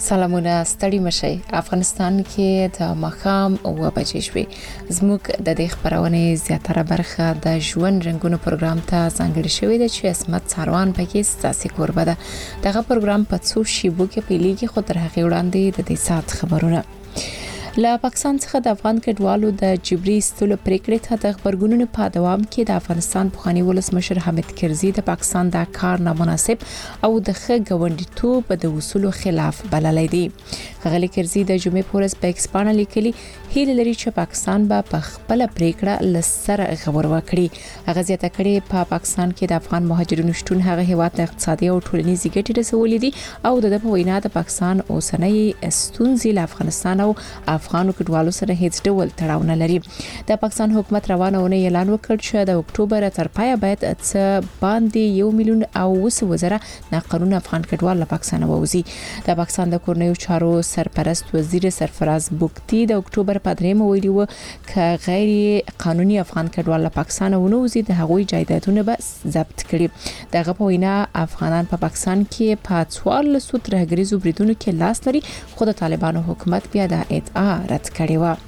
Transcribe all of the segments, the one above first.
سلامونه ستړي مشي افغانستان کې د مخام او بچی شوي زموږ د دې خبرونه زیاتره برخه د ژوند رنگونو پروګرام ته ځانګړي شوې ده چې اسمت ساروان پکې ستاسو کوربه ده. دغه پروګرام په څو شیبو کې پیلېږي خو تر هغه وړاندې د دې سات خبرونه له پاکستان څخه د افغان کډوالو د جبري استلو پریکړې ته د خبرګونونو په دوام کې د افغانستان پخوانی ولسمشر حامد کرزي د پاکستان د کار نامناسب او د ښه ګوندیتوب د وصولو خلاف بللای دی. غلي کرزي د جمعې پورس په ایکسپانه لیکلي هیله لري چې پاکستان به په خپل پریکړه لسره خبر ورکړي. هغه زیاته کړي په پاکستان کې د افغان مهاجرینو شتون هغه هیواد د اقتصادي او ټولنیزي ګټې رسولې دي او د په وینا د پاکستان اوسنۍ ستونزې له افغانستان او افغانو کډوالو سره هیڅ ډول تړاو نه لري. د پاکستان حکومت روانه ونه اعلان وکړ چې د اکتوبر تر پایه باید څه باندې 1 میلیون او 200,000 ناقانونه افغان کډوال له پاکستان ووزي. د پاکستان د کورنیو چارو سرپرست وزیر سرفراز بوکتی د اکتوبر په 3 ویلي و چې غیر قانوني افغان کډوال له پاکستان ونوزي د هغوی جایدادونه به ضبط کړي. دغه په وینا افغانان په پاکستان کې په 1400 ترهګریزو بریدونو کې لاس لري خو د طالبانو حکومت بیا د ادعا رد کړی و.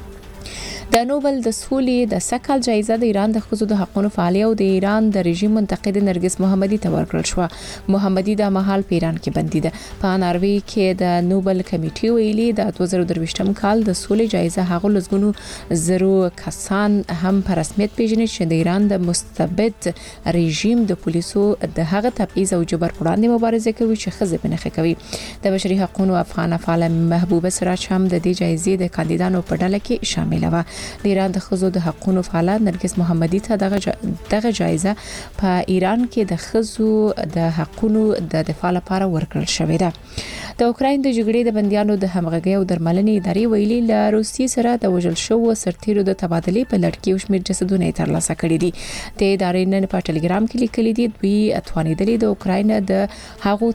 د نوبل د سولې د سکهال جایزه د ایران د ښځو د حقوقو فعالي او د ایران د رژیم منتقد نرګس محمدي ته ورکړل شو. محمدي د مهال په ایران کې بندي ده. په ناروی کې د نوبل کمیټې ویلي د 2023م کال د سولې جایزه هغه لزګونو زرو کسان هم په رسمیت پیژني چې د ایران د مستبد رژیم د پولیسو د هغه تبعیض او جبر وړاندې مبارزه کوي چې ښځې بنخښه کوي. د بشري حقوقو افغان فعال محبوبه سراج هم د دې جایزې د کاندیدانو په ډله کې شامل و. د ایران د ښځو د حقوقو فعال نرګس محمدي ته دغه جایزه په ایران کې د ښځو د حقوقو د دفاع لپاره ورکړل شوې ده. د اوکراین د جګړې د بنديانو د همغږي او درملنې ادارې ویلي له روسیې سره د وژل شوو سرتیرو د تبادلې په لړ کې شمېر جسدونه ترلاسه کړي دي. د ادارې نن په ټلګرام کې لیکلي دي دوی اتوانیدلې د اوکراین د هغو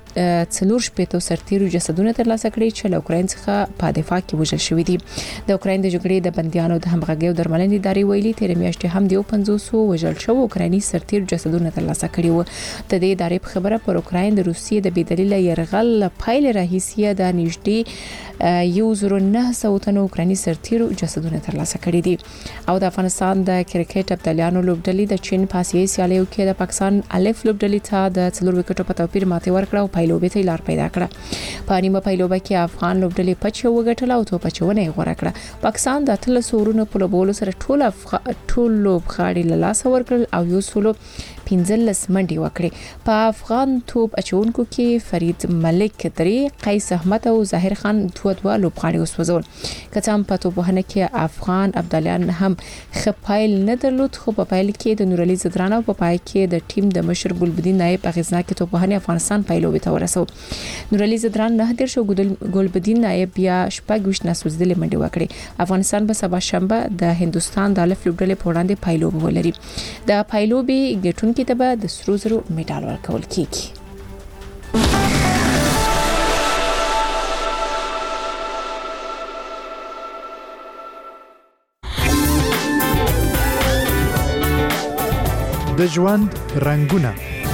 4 سرتیرو جسدونه ترلاسه کړي چې له اوکراین څخه په دفاع کې وژل شوي دي. د اوکراین د جګړې د بنديانو د همغږي او درملنې ادارې ویلي تیر میاشتې هم د 500 وژل شوو اوکرایني سرتیرو جسدونه ترلاسه کړي وو. د دې ادارې په خبره پر اوکراین د روسیې د بېدلیله يرغل پایله راهیسې د نږدې 1900 تنو اوکرایني سرتیرو جسدونه ترلاسه کړي دي. او د افغانستان د کرکټ ابطالیانو لوبډلې د چین په آسیایي سیالیو کې د پاکستان الف لوبډلې ته د 4 وکټو په توپیر ماتې ورکړه او پایلوبې ته لار پیدا کړه. په نیمه پایلوبه کې افغان لوبډلې پچو وګټله او توپ چونه غوړه کړه. پاکستان د 300 ورونو په لوبولو سره ټول لوبغاړي له لاس ورکړل او یو سولو 15 منډي وکړي. په افغان توپ اچونکو کې فرید ملک 3 قیس احمد او ظاهر خان 2 لوبغاړي وسوځول. کڅام په توپخانه کې افغان ابدالیان هم خپایل نه درلود خو په پایل کې د نورعلی زدران او په پای کې د ټیم د مشر ګلبدین نایب اغیزناک توپخانه افغانستان پایلوبې ته ورسو. نورعلی زدران نه در شو ګلبدین نایب بیا شپږ نسوځدلې منډي وکړي. افغانستان به سبا شنبه د هندستان د الف لوبډلې په وړاندې پایلوبې ولري. د پایلوبې ګټونکو کې ته به د سرو زرو میډال ورکول کیږي. د ژوند رنگونه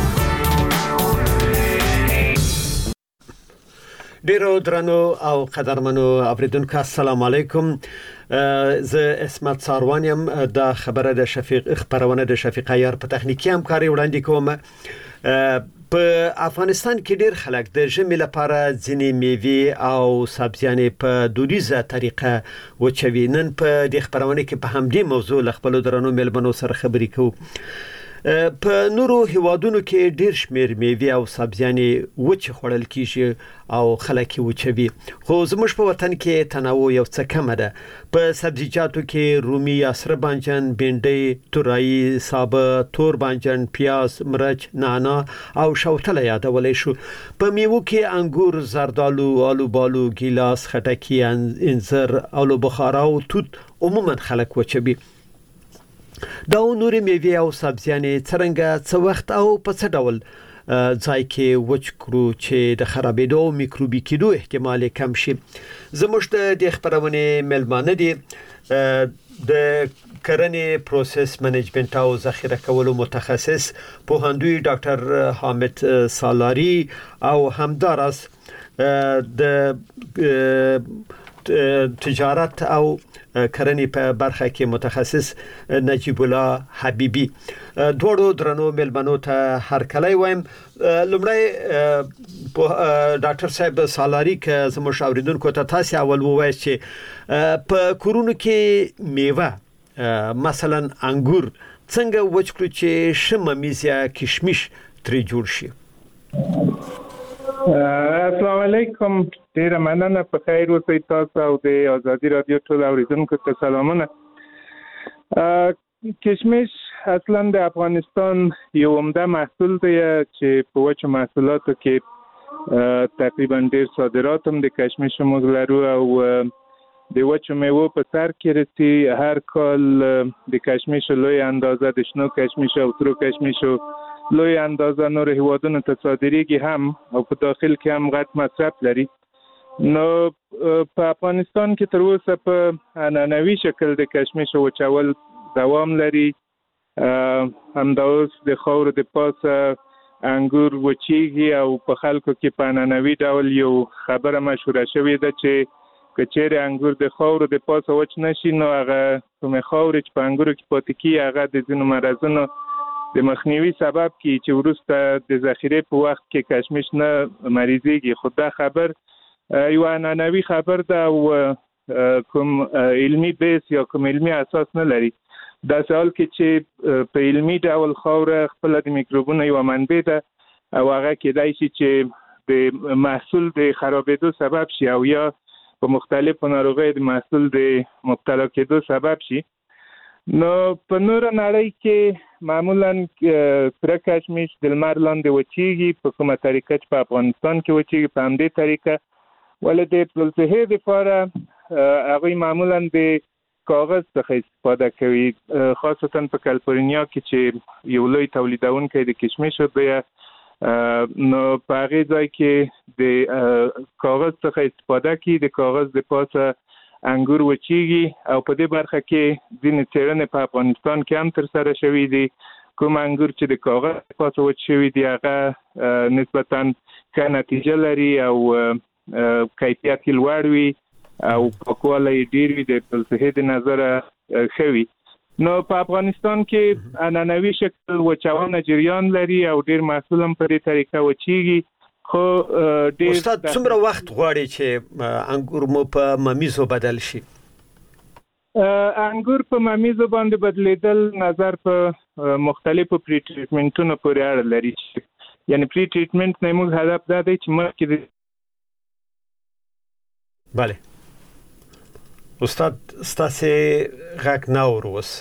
ډیرو درنو او قدرمنو اوریدونکو السلام علیکم. زه اسمت ساروان یم. د خبره د شفیق خبرونه د شفیق عیار په تخنیکی همکاري وړاندې کوم. په افغانستان کې ډیر خلک د ژمي لپاره ځینې میوې او سبزیانې په دودیزه طریقه وچوي. نن په دې خبرونه کې په همدې موضوع ل خپل درنو ملمنو سره خبرې کوو. په نورو هیوادونو کې ډیر شمیر میوې او سبزیانې وچ خوړل کیږي او خلک وچوي. خو زموږ په وطن کې تنوع یو څه کم ده. په سبزیجاتو کې رومي، سره بانجان، بینډۍ، تورای، سابه، تور بانجان، پیاز، مرچ، نعنا او شوتله یادولای شو. په میوو کې انګور، زردالو، آلوبالو، ګیلاس، خټکی، انځر، آلو بخارا او توت عموما خلک وچوي. دا نور میوې او سبزیانې څنګه څه وخت او په څه ډول ځای کې وچ کړو چې د خرابېدو او میکروبي کېدو احتمال کم شي. زموږ د خبرونه ملمانه دي د کرنې پروسس منیجمنت او ذخیره کولو متخصص پوهاندوی ډاکټر حامد سالاری او همدارس د تجارت او کرنې په برخه کې متخصص نجیب الله حبیبی دوړو درنو ملمنو ته هرکلی وایم. لمړی ډاکټر صاحب سالاری که زموږ اوریدونکو ته تاسو اول ووایئ چې په کورونو کې میوه مثلا انګور څنګه وچکلو چې شممیز یا کشمش ترې جوړ شي. السلام علیکم، ډیره مننه. په خیر اوسئ تاسو او د آزادي رادیو ټول اوریدونکو ته سلامونه. کشمش اصلا د افغانستان یو عمده محصول دی چې په وچو محصولاتو کې تقریبا ډیر صادرات هم د کشمش موږ لرو او د وچو میوو په سر کې رسي. هر کال د کشمش لوی اندازه د شنو کشمش او ترو کشمش لوی اندازه نور هیوادونو ته صادریږي هم او په داخل کې هم غټ مصرف لري. نو په افغانستان کې تر اوسه په عنعنوي شکل د کشمش وچول دوام لري. همدا اوس د خاورو د پاسه انګور وچیږي او په خلکو کې په عنعنوي ډول یو خبره مشهوره شوې ده چې که چیرې انګور د خاورو د پاسه وچ نشي نو هغه کومې خاورې چې په انګورو کې پاتې کیږي هغه د ځینو مرضونو د مخنیوي سبب کی چې وروسته د ذخیره په وخت کې کشمش نه مریضيږي. خو دا خبر یو عنعنوي خبر ده او کوم علمي بیس یا کوم علمي اساس نه لري. دا سوال کې چې په علمي ډول خاور خپل د میکروبونو یو منبع ده او هغه کېدای شي چې د محصول د خرابېدو سبب شي او یا په مختلفو ناروغیو د محصول د مبتلا کېدو سبب شي. نو په نور نړۍ کې معمولا تر کشمش د لمر لاندې وچیږي. په کومه طریقه چې په افغانستان کې وچیږي په همدې طریقه ولې د صحي لپاره هغه معمولا د کاغذ څخه استفاده کوي، خاصتا په کالیفورنیا کې چې یو لوی تولیدونکی د کشمش دی. نو په هغه ځای کې د کاغذ څخه استفاده کوي. د کاغذ د پاسه انګور وچیږي او په دې برخه کې ځینې څېړنې په افغانستان کې هم ترسره شوي دي. کوم انګور چې د کاغذ په پاسه وچ شوي دي هغه نسبتاً ښه نتیجه لري او کیفیت یې لوړ وي او پاکوالی یې ډېر وي، د صحي د نظره ښه وي. نو په افغانستان کې عنعنوي شکل وچونه جریان لري او ډېر محصول هم په دې طریقه وچیږي. خو استاد څومره وخت غواړي چې انګور مو په ممیزو بدل شي؟ انګور په ممیزو باندې بدلیدل نظر په مختلفو پری ټریټمنټونو پورې اړه لري. یعنی پری ټریټمنټ نه موږ هدف دا دی چې مخکې بله استاد ستاسو غږ نه اوروس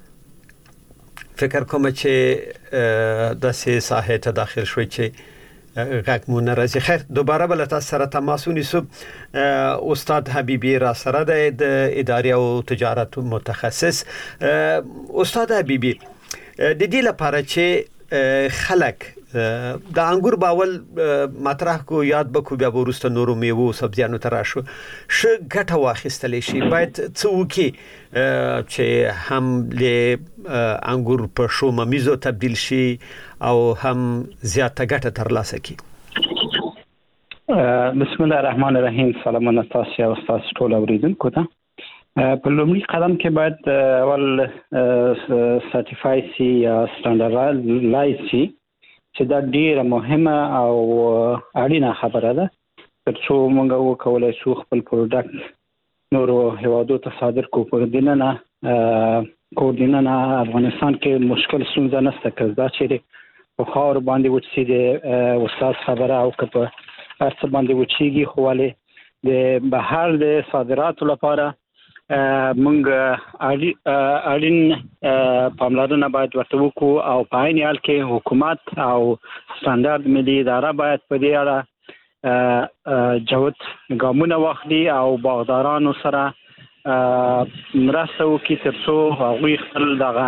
فکر کوم چې د ساحه ته داخل شوي چې غږ مو نه راځي. خیر دوباره بل تاسو سره تماس ونیسو. استاد حبیبی را سره د ادارې او تجارت متخصص. استاد حبیبی د دې لپاره چې خلک د انګور باول مطرح کو یاد بکو بیا ورسته نورو میوه او سبزیانو ته راشو ش ګټه واخیستل شي باید څه وکي چې هم له انګور په شو ممیزو تبدیل شي او هم زیاته ګټه ترلاسه کړي. بسم الله الرحمن الرحیم. سلامونه تاسو او تاسو ټول اوریدونکو ته. په لومړي قدم کې باید اول سرټیفای شي یا سټانډرډایز شي چې دا ډیره مهمه او اړینه خبره ده ترڅو موږ وکولای شو خپل پروډکټ نورو هیوادو ته صادر کړو. په دینه افغانستان کې مشکل ستونزه نشته که دا چې په خاور باندې وچی د استاد خبره او که په هر څه باندې وچیږي، خو ولې د بهر د صادراتو لپاره موږ اړین پاملرنه باید ورته وکړو او په عین حال کې حکومت او سټانډرډ ملي اداره باید په دې اړه جوت ګامونه واخلي او باغدارانو سره مرسته وکړي ترڅو هغوی خپل دغه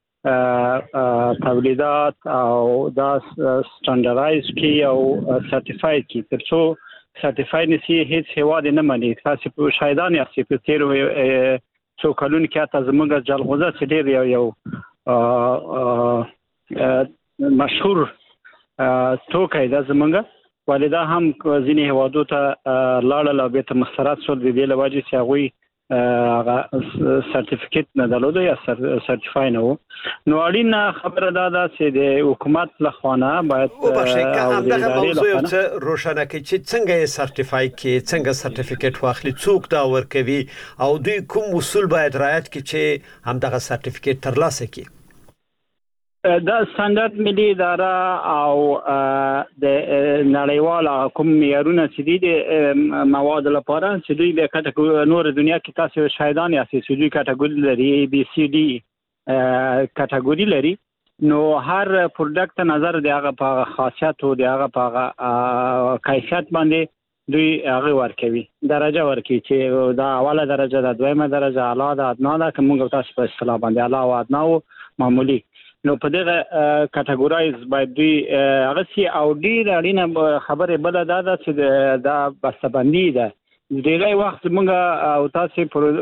تولیدات او دا سټانډرډایز کړي او سرټیفاید کړي. ترڅو سرټیفاید نشي هیڅ هیواد نه مني. تاسو په شایدان یاستئ په تیرو څو کلونو کې حتی زموږ جلغوزه چې ډېر یو مشهور توکی ده زموږ والدا هم ځینې هوادو ته لاړل او به ته مسترد شول د دې لوجه چې هغه سرټیفیکیټ نه درلود یا سرټیفای نه وو. نو اړینه خبره ده چې د حکومت لخوا باید او دغه موضوع څه روښانه کړي چې څنګه یې سرټیفای کې څنګه سرټیفیکیټ واخلي څوک دا ورکوي او دوی کوم اصول باید رعایت کړي چې هم دغه سرټیفیکیټ ترلاسه کړي. دا سټانډرډ ملي اداره او د نړیوال کوم معیارونه چې دي د مواد لپاره چې دوی د کټګوري نور دنیا کې تاسو شاهدان یاست چې دوی کټګوري لري ABCD کټګوري لري. نو هر پروډکټ نظر دی هغه په خاصیت او دی هغه په کیفیت باندې دوی هغه ورکوي درجه ورکوي چې دا اوله درجه ده دویمه درجه اعلی ده ادنا ده کومه تاسو په اصطلاح باندې اعلی او ادنا او معمولی. نو په دغه کټګورایز باید دوی هغه سي او ډیر اړینه خبره بل ده چې دا بسته‌بندي ده. ډیری وخت موږ او تاسو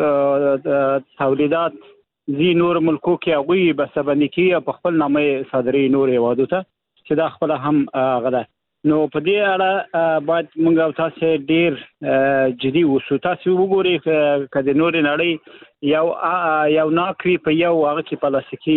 تولیدات زی نور ملکو کې هغه بسته‌بندي کوي په خپل نامه صادري نور هوادو ته چې دا خپل هم غده. نو په دې اړه باید موږ او تاسو ډیر جدي وسو. تاسو وګورئ کله نور نړۍ یو ناکوي په یو هغه کې پلاستیکي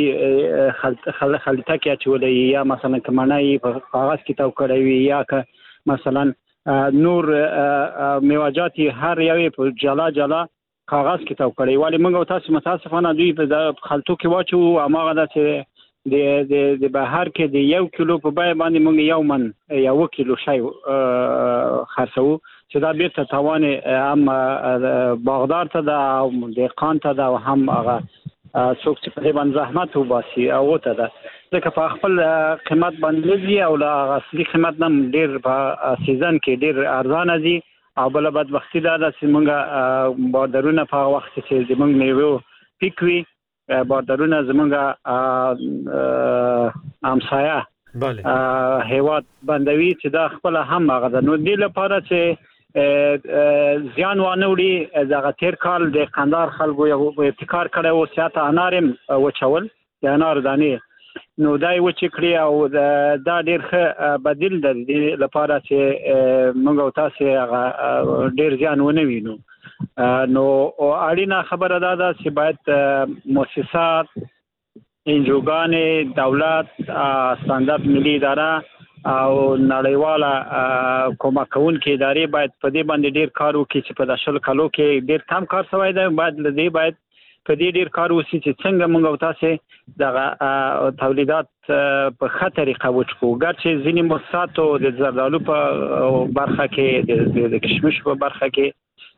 خلطه کې اچولې یا مثلا کمنای په کاغذ کې تاو کړی وي یا مثلا نور میوه‌جات هر یو په جلا کاغذ کې تاو کړی. ولی موږ او تاسو متاسفانه دوی په خلطو کې واچو اماغه ده چې د بهر کې د 1 کیلو په بیه باندې موږ یو من 1 کیلو شای خرڅو چې دا بیرته توان هم باغدار ته دا او دهقان ته دا هم هغه څوک چې په باندې زحمت وباسي او ته دا ځکه په خپل قیمت باندې او لا اصلي قیمت نم ډیر په سیزن کې ډیر ارزانه دي. او بل بدبختی دا چې موږ بادرونه په وخت چې موږ میوه پکوي بادرونه زمونږ امسایه هیواد بندوي چې دا خپل هم هغه د نو دی لپاره چې زیان وانه وړي دغه تیر کال د قندار خلکو یو ابتکار کړی او سیاته انارم وچول د انار دانې نو دای و چې کړی او دا ډیر ښه بدیل دی لپاره چې موږ او تاسو هغه ډیر ځان ونه وینو. نو اړینه خبره ده چې باید مؤسسات انجوګانې دولت ستانداپ ملي اداره او نړیواله کومکونکې ادارې باید په دې باندې ډیر کار وکړي چې په داشل کالو کې ډیر کم کار شوی دی. باید لدی باید په دې ډیر کار وشي چې څنګه موږ او تاسو دغه تولیدات په ښه طریقه وچکو. ګرچې ځینې مؤسسات د زردالو په برخه کې د کشمش په برخه کې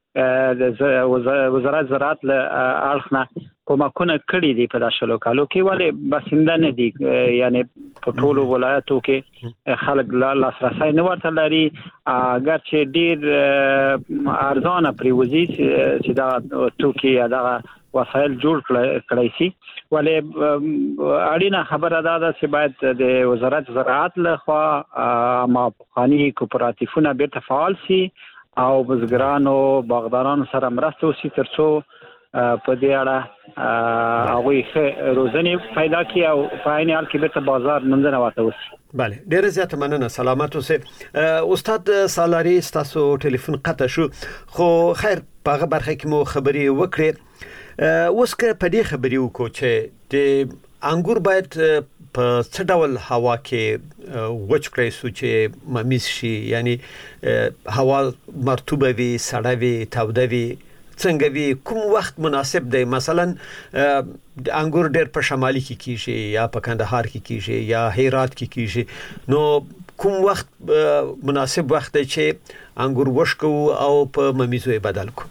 وزارت زراعت له اړخنه کومکونه کړي دي په داشلو کالو کې ولی بسنده نه دي یعنی په ټولو ولایتو کې خلک لاسرسي نه ورته لري. ګرچې ډیر ارزانه پریوزي چې دا توکي دا وسایل جوړ کړی شي ولی اړینه خبره ده چې باید د وزارت زراعت له خوا مافخاني کوپراتیفونه بیرته فعال شي او بزګرانو باغدارانو سره مرسته وشي ترڅو په دې اړه هغه روزنه پیدا کړي او په عین حال کې به بازار منځنه واته وشي. بله ډیر زیات مننه سلامت اوسه. استاد سالاری تاسو ټلیفون قطع شو خو خیر په برخه کې مو خبري وکړې. اوس که په دې خبري وکړو چې د انګور باید په څه ډول هوا کې وچ کړی سو چې ممیز شي یعنی هوا مرطوبه وي سړه وي توده وي څنګه وي کوم وخت مناسب دی؟ مثلا انګور ډېر په شمالي کې کیږي یا په کندهار کې کیږي یا هرات کې کیږي نو کوم وخت مناسب وخت دی چې انګور وشکو او په ممیزو یې بدل کو؟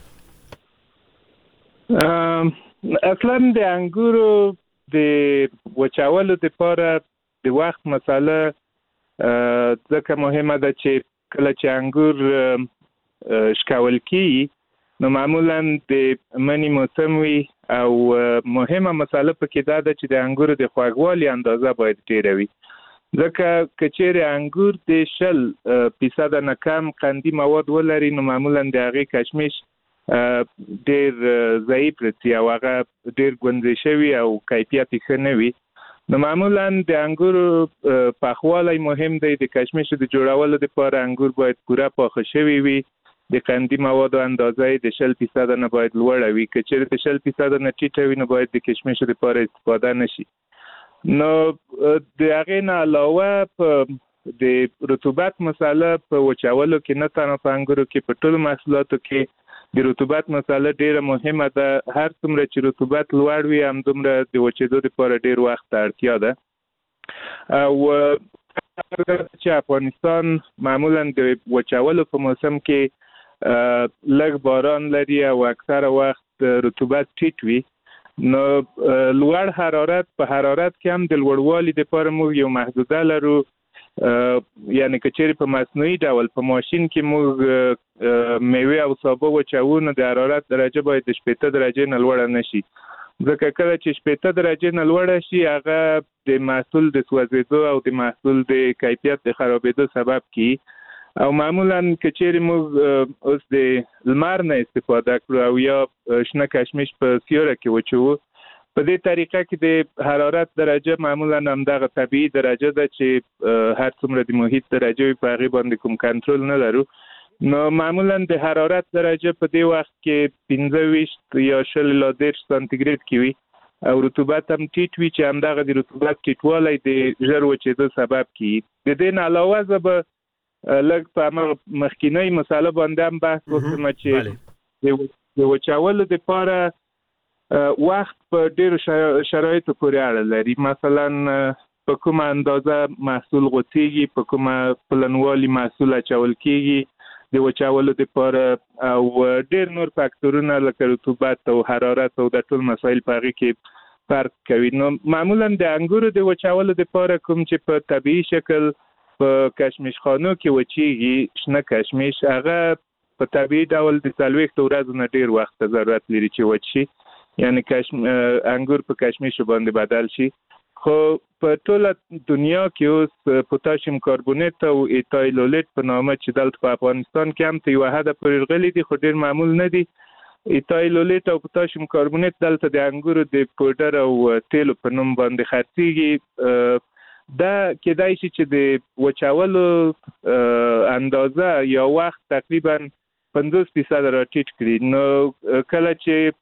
اصلا د انګورو د وچاولو لپاره د وخت مساله ځکه مهمه ده چې کله چې انګور شکول کی نو معمولا د منی موسم وي او مهمه مساله پکې دا ده چې د انګور د خواږوالي اندازه باید ډیره وي ځکه کچېره انګور د 0% نه کم قندي مواد ولري نو معمولا د هغه کشمش ډیر ضعیف رسي او هغه ډیر ګونځي شوی او کیفیت ښه نه وي نو معمولا د انګورو پخوالی مهم دی. د کشمش د جوړولو لپاره انګور باید پوره پاخه شوی وي. د قندي موادو اندازه د 0% نه باید لوړه وي. که چیرې د 0% نه ټیټه وي نو باید د کشمش لپاره استفاده نشي. نو د هغې نه علاوه په د رطوبت مسله په وچولو کې نه تنها په انګورو کې په ټولو محصولاتو کې د رطوبت مسله ډیره مهمه ده. هر څومره چې رطوبت لوړ وي همدومره د وچېدو لپاره ډیر وخت ته اړتیا ده. او چې افغانستان معمولا د وچولو په موسم کې لږ باران لري او اکثره وخت رطوبت ټیټ وي، نو لوړ حرارت په حرارت کې هم د لوړوالي لپاره موږ یو محدوده لرو. یعنی که چیرې په مصنوعي ډول په ماشین کې موږ میوه او سابه وچوو نو د حرارت درجه باید د 60 درجې نه لوړه نشي، ځکه کله چې 60 درجې نه لوړه شي هغه د محصول د سوځېدو او د محصول د کیفیت د خرابېدو سبب کیږي. او معمولا که چیرې موږ اوس د لمر نه استفاده کړو او یا شنه کشمش په سیوره کې وچوو، په دې طریقه کې د حرارت درجه معمولا همدغه طبیعي درجه ده چې هر څومره د محیط درجه وي په هغې باندې کوم کنټرول نه لرو. نو معمولا د حرارت درجه په دې وخت کې 25 یا 0 سانتیګریډ کې وي او رطوبت هم ټیټ وي چې همدغه د رطوبت ټیټوالی د ژر وچېدو سبب کیږي. د دې نه علاوه زه به لږ په همغه مخکینۍ مسله باندې هم بحث وکړم چې د وچولو دپاره وخت په ډیرو شرایطو پورې اړه لري. مثلا په کومه اندازه محصول غوڅیږي، په کومه پلنوالي محصول اچول کیږي د وچولو دپاره، او ډیر نور فاکتورونه لکه رطوبت او حرارت او د ټول مسایل په هغې کې فرق کوي. نو معمولا د انګورو د وچولو دپاره کوم چې په طبیعي شکل په کشمش خانو کې وچیږي شنه کشمش، هغه په طبیعي ډول د 40 ورځو نه ډیر وخت ته ضرورت لري چې وچ شي، یعنی انګور په کشمش باندې بدل شي. خو په ټوله دنیا کې اوس پوتاشیم کاربونیت او ایتایلولیت په نامه چې دلته په افغانستان کې هم ته یوه حده پورې رغلي دي خو ډیر معمول نه دي. ایتایلولیت او پوتاشیم کاربونیت دلته د انګورو د پوډر او تیلو په نوم باندې خرڅیږي. دا کېدای شي چې د وچولو اندازه یا وخت تقریبا 50% راټیټ کړي. نو کله چې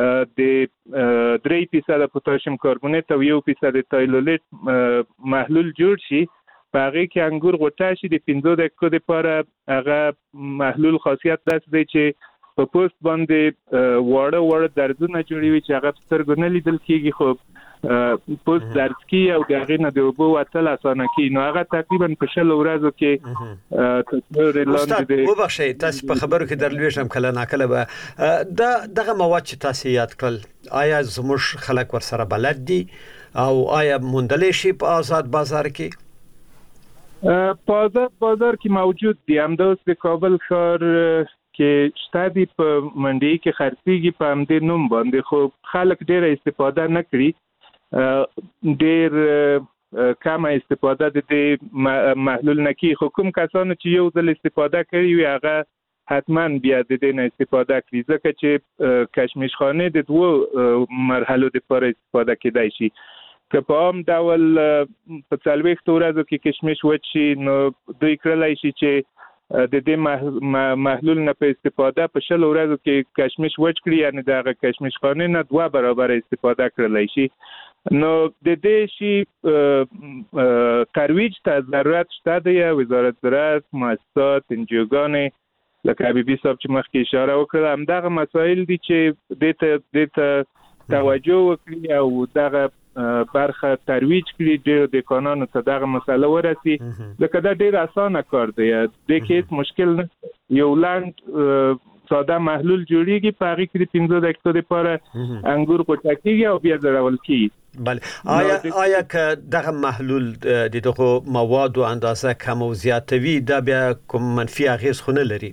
د 3% پوتاشیم کاربونیت او 1% ایتایلولیت محلول جوړ شي، په هغې کې انګور غوټه شي. د 15 دقیقو دپاره هغه محلول خاصیت داسې دی چې په پوست باندې واړه دردونه جوړوي چې هغه په سترګو نه لیدل کېږي، خو پوست درد کیږي او د هغې نه د اوبو وتل اسانه کېږي. نو هغه تقریبا په 20 ورځو کې استاد وبخښئ تاسو په خبرو کې درلوېږم کله ناکله به دغه مواد چې تاسو یاد کړل آیا زموږ خلک ورسره بلد دي او آیا موندلی شي په آزاد بازار کې؟ په آزاد بازار کې موجود دي. همداوس د کابل ښار کې شته دي، په منډي کې خرڅیږي په همدې نوم باندې، خو خلک ډیره استفاده نه کړي. ډیر کمه استفاده د دې محلول نه کوي، خو کوم کسانو چې یو ځل استفاده کړي وي هغه حتما بیا د دې نه استفاده کړي، ځکه چې کشمش خانې د 2 مرحلو دپاره استفاده کېدای شي. که په عام ډول په 40 ورځو کې کشمش وچ شي نو دوی کړلی شي چې د دې محلول نه په استفاده په 20 ورځو کې کشمش وچ کړي، یعنی د هغه کشمش خانې نه 2 برابر استفاده کړلی شي. نو د دې شي ترویج ته ضرورت شته دی. وزارت زراعت، مؤسسات، انجیوګانې لکه حبیبي صاحب چې مخکې اشاره وکړه همدغه مسایل دي چې دې ته توجه وکړي او دغه برخه ترویج کړي، ډېرو دکانانو ته دغه مسله ورسي، ځکه دا ډېر اسانه کار دی. د کې هیڅ مشکل نه، یو لنډ ساده محلول جوړیږي، په هغې کې د 15 دقیقو دپاره انګور غوټه کېږي او بیا ځړول کېږي. بله آیا که دغه محلول د دغو موادو اندازه کم او زیاتوي دا بیا کوم منفي اغیز خو نه لري؟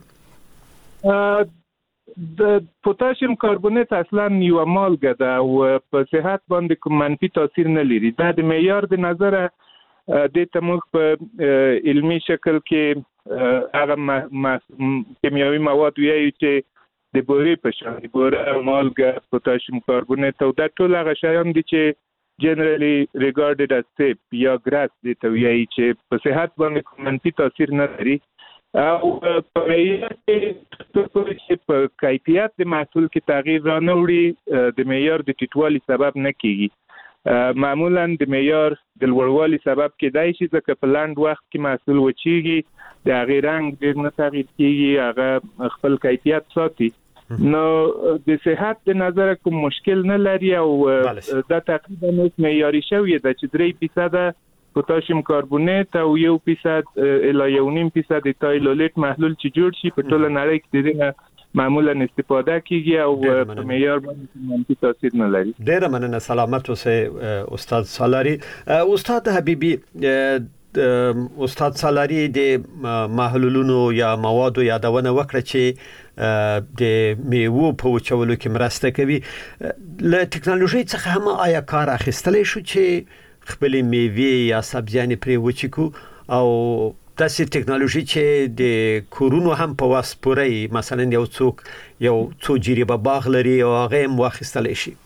د پوتاشیم کاربونیت اصلا یو مالګه ده او په صحت باندې کوم منفي تاثیر نه لري. دا د معیار د نظره دې ته موږ په علمي شکل کې هغه کیمیاوي مواد وایي چې د بورې په شان، د بوره، مالګه، پوتاشیم کاربونیت او دا ټول هغه شیان دي چې generally regarded as safe یا ګراس دي ته وایي چې په صحت باندې منفي تاثیر نه لري او په معیار کې په کیفیت د محصول کې تغییر را نه وړي د معیار د ټیټوالي سبب نه کیږي معمولا د معیار د لوړوالي سبب کېدای شي ځکه په لاند وخت کې محصول وچیږي د هغې رنګ ډېر نه تغییر کیږي هغه خپل کیفیت ساتي نو د صحت د نظر کوم مشکل نه لري او دا تقریبا معیاري شوی ده چې 3% پوتاشیم کاربونات او 1% الی 1.5% تایلولیت محلول چې جوړ شي په ټوله نړۍ کې دغه معمولا استفاده کیږي او په معیار باندې منفي تاثیر نه لري. ډېر مننه سلامت اوسئ استاد سالاری. استاد حبیبی استاد سالاری د محلولونو یا موادو یادونه وکړه چې د میوو په وچولو کې مرسته کوي. له ټکنالوژي څخه هم آیا کار اخیستلی شو چې خپل میوې یا سبزیانې پرې وچکو او داسې ټکنالوژي چې د کورونو هم په واس پورې مثلا یو څو جریبه باغ لري او هغه هم واخیستلی شي؟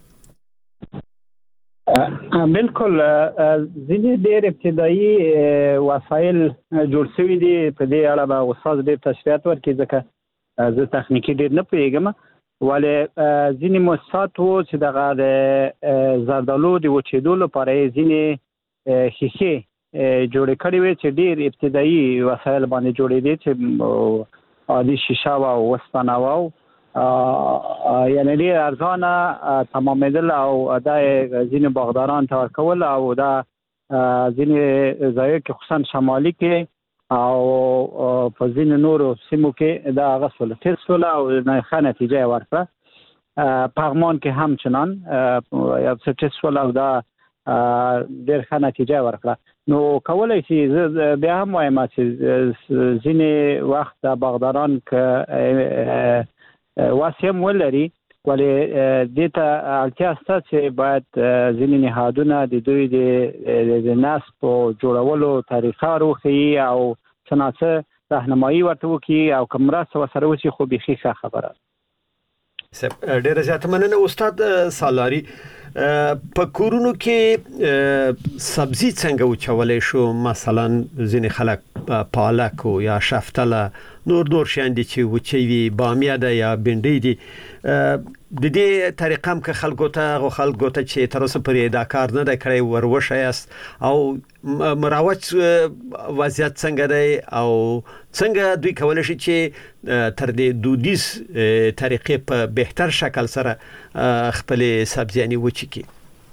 بالکل ځینې ډېر ابتدایي وسایل جوړ شوي دي په دې اړه به استاد ډېر تشریحات ورکړي ځکه زه تخنیکي ډېر نه پوهېږم ولې ځینې موسسات وو چې دغه د زردالو د وچېدو لپاره یې ځینې ښیښې جوړې کړې وې چې ډېر ابتدایي وسایل باندې جوړېدې چې عادي شیشه وه او وسپنه وه یعنی ډېر ارزانه تمامېدل او دا ځینې باغداران ته ورکول او دا ځینې ځایو کې خصوصا شمالي کې او په ځینې نورو سیمو کې دا هغه سوله تېر سوله او ښه نتیجه یې ورکړه. پغمان کې هم چنان یو څه تېر سوله او دا ډېر ښه نتیجه یې ورکړه. نو کولی شي زه بیا هم وایم چې ځینې وخت د باغداران که واسې هم ولري ولې دې ته اړتیا شته چې باید ځینې نهادونه د دوی د نسب په جوړولو طریقه وښیي او څه ناڅه راهنمایي ورته وکړي او که مرسته ورسره وشي خو بیخي ښه خبره ده. ډېره زیاته مننه استاد سالاری. په کورونو کې سبزی څنګه وچولی شو؟ مثلا ځینې خلک پالک یا شفتله نور شیان دي چې وچوي بامیه ده یا بنډۍ دي. د دې طریقه هم که خلکو ته چې تر اوسه پورې دا کار نه دی کړی ور وښیاست او مروج وضعیت څنګه دی او څنګه دوی کولی شي چې تر دې دودیز طریقې په بهتر شکل سره خپلې سبزیانې وچکي؟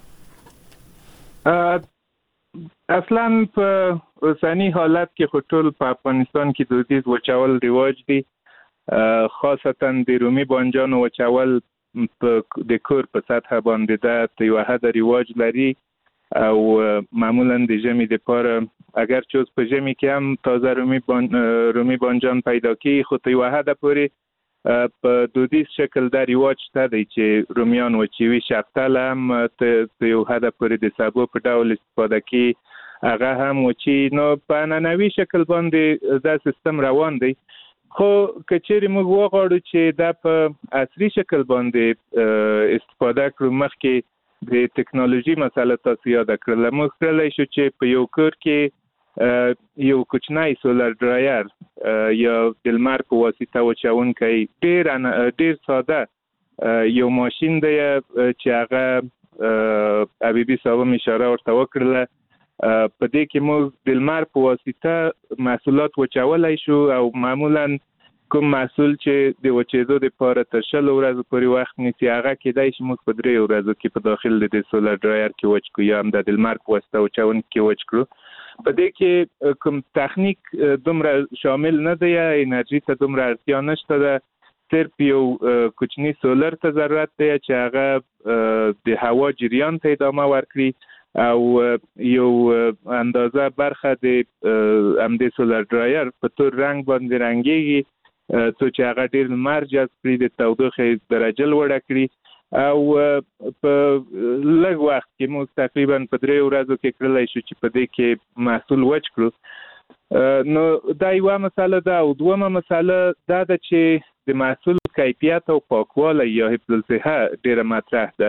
اصلا په اوسنی حالت کې خو ټول په افغانستان کې دودیز وچول رواج دي، خاصتا د رومي بانجانو وچول د کور په سطح باندې دا یو حد رواج لري او معمولا د ژمي لپاره اگر چې اوس په ژمي کې هم تازه رومي بانجان پیدا کیږي خو ته یو حد پورې په دودیز شکل دا رواج شته دی چې رومیان وچوي. شفتله هم ته یو حد پورې د سابو په ډول استفاده کوي هغه هم وچي. نو په عنعنوي شکل باندې دا سیستم روان دی خو که چیرې موږ وغواړو چې دا په عصري شکل باندې استفاده کړو مخکې د ټکنالوژي مسله تاسو یاد کړله موږ کړلی شو چې په یو کور کې یو کوچنی سولر ډرایر یا د لمر په واسطه وچونکی ډېر ساده یو ماشین دی چې هغه حبیبي صاحب اشاره ورته وکړله. په دې کې موږ د لمر په واسطه محصولات وچولای شو او معمولا کوم محصول چې د وچېدو لپاره تر 20 ورځې پورې وخت نیسي هغه کېدای شي موږ په 3 ورځو کې په داخل د سولر ډرایر کې وچ کړو یا هم د لمر په واسطه وچون کې وچ کړو. په دې کې کوم تخنیک دومره شامل نه دی، انرژي ته دومره اړتیا نشته ده، صرف یو کوچنی سولر ته ضرورت دی چې هغه د هوا جریان ته ادامه ورکړي او یو اندازه برخه د همدې سولر ډرایر په تور رنګ باندې رنګيږي څو چې هغه ډېر لمر جذب کړي د تودوخې درجه لوړه کړي او په لږ وخت کې موږ تقریبا په 3 ورځو کې کړلی شو چې په دې کې محصول وچ کړو. نو دا یوه مسله ده او دومه مسله دا ده چې د محصول کیفیت او پاکوالی یا حفظ الصحه ډېره مطرح ده.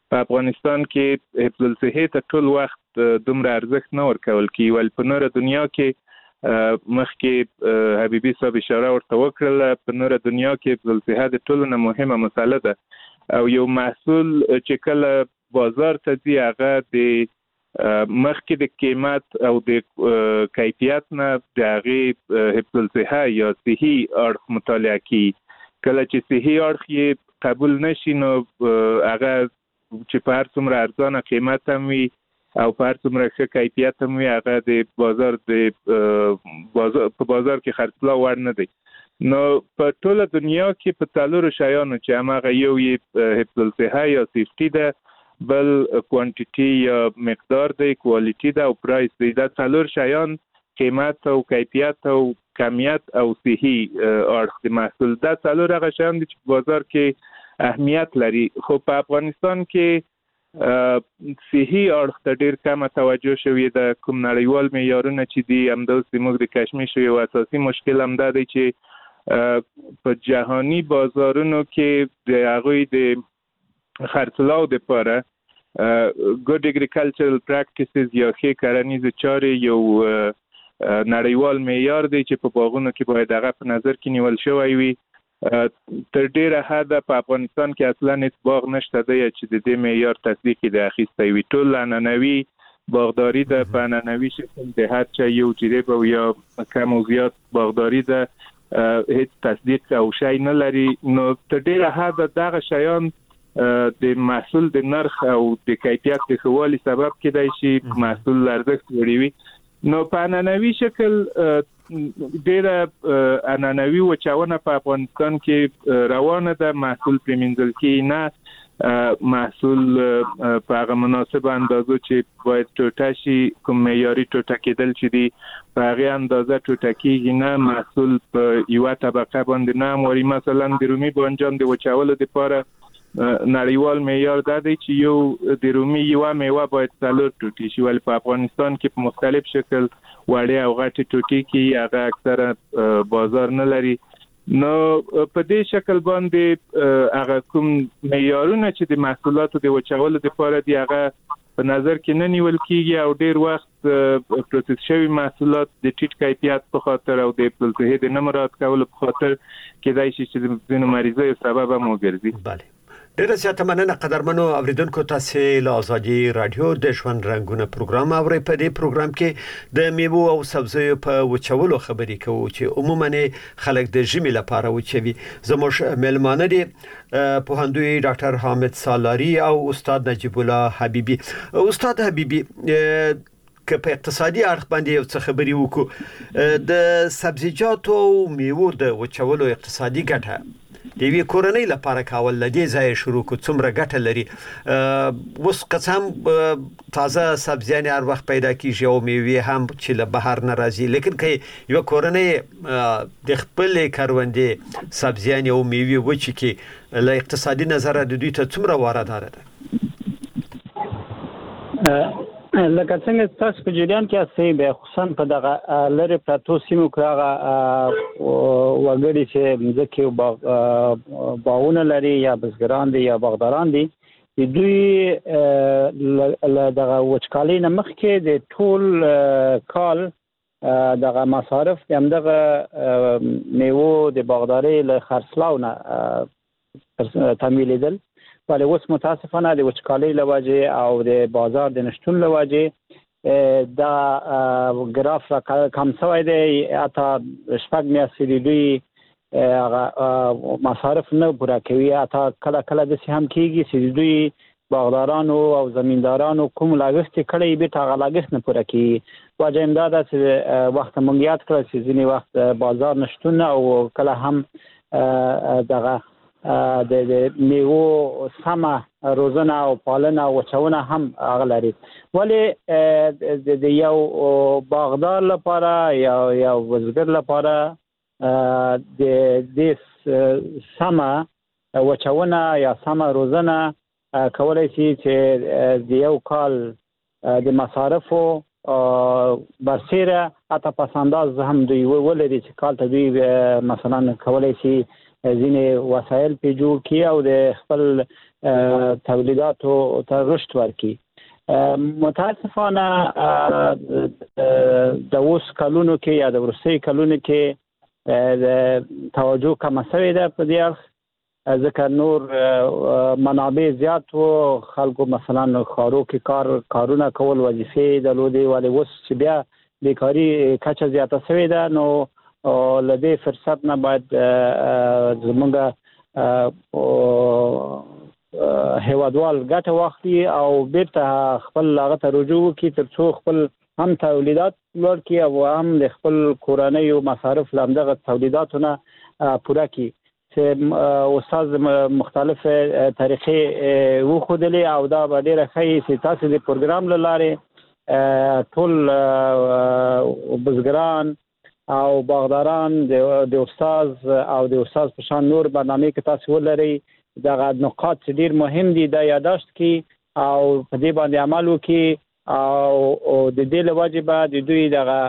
په افغانستان کې حفظ الصحه ته ټول وخت دومره ارزښت نه ورکول کیږي، ول په نوره دنیا کې مخکې حبیبي صاحب اشاره ورته وکړه، په نوره دنیا کې حفظ الصحه د ټولو نه مهمه مسله ده او یو محصول چې کله بازار ته ځي هغه د مخکې د قیمت او د کیفیت نه د هغې حفظ الصحه یا صحي اړخ مطالعه کی. کله چې صحي اړخ یې قبول نشي نو هغه چې په هر څومره ارزانه قیمت هم وي او په هر څومره ښه کیفیت هم وي هغه د بازار په بازار کې خرڅلاو وړ نه دی. نو په ټوله دنیا کې په څلورو شیانو چې هماغه یو یې حفظ الصحه یا سیفټي ده، بل کوانټیټي یا مقدار دی، کوالیټي ده او پرایس دی. دا څلور شیان قیمت او کیفیت او کمیت او صحي اړخ د محصول، دا څلور هغه شیان دي چې بازار کې اهمیت لري. خو په افغانستان کې صحي اړخ ته ډیر کمه توجه شوې ده. کوم نړیوال معیارونه چې دي همداسې موږ د کشمش یو اساسي مشکل هم دا دی چې په جهاني بازارونو کې د هغوی د خرڅلاو لپاره ګډ اګریکلچرل پریکټیسز یا ښې کرنیزې چارې یو نړیوال معیار دی چې په باغونو کې باید هغه په نظر کې نیول شوی وي. تر ډیره حده په افغانستان کې اصلا هیڅ باغ نشته دی چې د دې معیار تصدیق یې اخیستی وي. ټول عنعنوي باغداري ده، په عنعنوي شکل د هر چا یو جریب او یا کم او زیات باغداري ده، هیڅ تصدیق او شی نه لري. نو تر ډیره حده دغه شیان د محصول د نرخ او د کیفیت د ښه والي سبب کېدای شي محصول ارزښت لوړوي. نو په عنعنوي شکل ډیره عنعنوي وچونه په افغانستان کې روانه ده، محصول پرېمنځل کېږي نه، محصول په هغه مناسب اندازو چې باید ټوټه شي، کوم معیاري ټوټه کېدل چې دي په هغې اندازه ټوټه کېږي نه، محصول په یوه طبقه باندې نه همواري. مثلا د رومي بانجان د وچولو دپاره نړیوال معیار دا دی چې یو د رومي یوه میوه باید 4 ټوټې شي، ولې په افغانستان کې په مختلف شکل وړې او غټې ټوټې کې هغه اکثره بازار نه لري. نو په دې شکل باندې هغه کوم معیارونه چې د محصولاتو د وچولو لپاره دي هغه په نظر کې نه نیول کېږي او ډیر وخت پروسس شوي محصولات د ټیټ کیفیت په خاطر او د حفظ الصحې د نه مراعات کولو په خاطر کېدای شي چې د ځینو مریضیو سبب هم وګرځي. بله، ډیره زیاته مننه قدرمنو اوریدونکو. تاسو له آزادي رادیو د ژوند رنگونه پروګرام اورئ. په دې پروګرام کې د میوو او سبزیو په وچولو خبرې کوو چې عموما خلک د ژمي لپاره وچوي. زموږ مهمانه دي پوهندوی ډاکټر حامد سالاری او استاد نجیب الله حبیبی. استاد حبیبی، که په اقتصادي اړخ باندې یو څه خبرې وکړو، د سبزیجاتو او میوو د وچولو اقتصادي ګټه د وی کورنۍ لپاره کول لدی ځای شروع کو څومره ګټه لري. اوس قسم تازه سبزیان هر وخت پیدا کیږي او میوه هم چې له بهر نه راځي، لیکن که یو کورنۍ د خپل کاروندې سبزیان او میوه وچی کی له اقتصادي نظر د دوی ته څومره واردات ده؟ لکه څنګه تاسو په جریان کې اسې به خصوصا په دغه لری پراتو سیمو کې وګړي چې ځکه باغونه لري یا بزګران دي یا باغداران دي، دوی دغه وچکالۍ نه مخکې د ټول کال دغه مصارف دغه میوه د باغداري له خرڅلاو نه تمویلېدل، ولی اوس متاسفانه د وچکالۍ له وجې او د بازار د نشتون له وجې دا ګراف را کم شوی دی. حتی 6 میاشتې دوی مصارف نه پوره کوي. حتی کله کله داسې هم کېږي چې دوی باغدارانو او زمیندارانو کوم لاګښت کړی بیرته هغه لاګښت نه پوره کوي. وجه همدا ده چې وخت مونږ یاد کړل چې ځینې وخت بازار نشتون او کله هم دغه د میوو سمه روزنه او پالنه او وچونه هم هغه لري. ولی د یو باغدار لپاره یا بزګر لپاره د سمه وچونه یا سمه روزنه کولای شي چې د یو کال د مصارفو برسیره حتی پس انداز هم دوی ولري چې کال ته دوی مثلا کولای شي ځینې وسایل پې جوړ کړي او د خپل تولیداتو ته رشد ورکړي. متاسفانه د اوس کلونو کې یا د ورسې کلونو کې توجه کم شوې ده په دې اړه، ځکه نور منابع زیات و، خلکو مثلا خارو کې کارونه کول وظیفې درلودې، ولې اوس چې بیا بیکاري کچه زیاته شوې ده، نو له دې فرصت نه باید زموږ هیوادوال ګټه واخلي او بیرته خپل هغه ته رجوع وکړي ترڅو خپل هم تولیدات لوړ کړي او هم د خپل کورنۍ او مصارف له همدغه تولیداتونه پوره کړي. چې استاد مختلف طریقې وښودلې او دا به ډېره ښه چې تاسو د پروګرام له لارې ټول بزګران او باغداران د استاد او د استاد په شان نور برنامه کې تاسو ولرئ، دغه نقاط ډېر مهم دي د یاداشت کې او په دې باندې عمل وکړي او د دې له وجې به د دوی دغه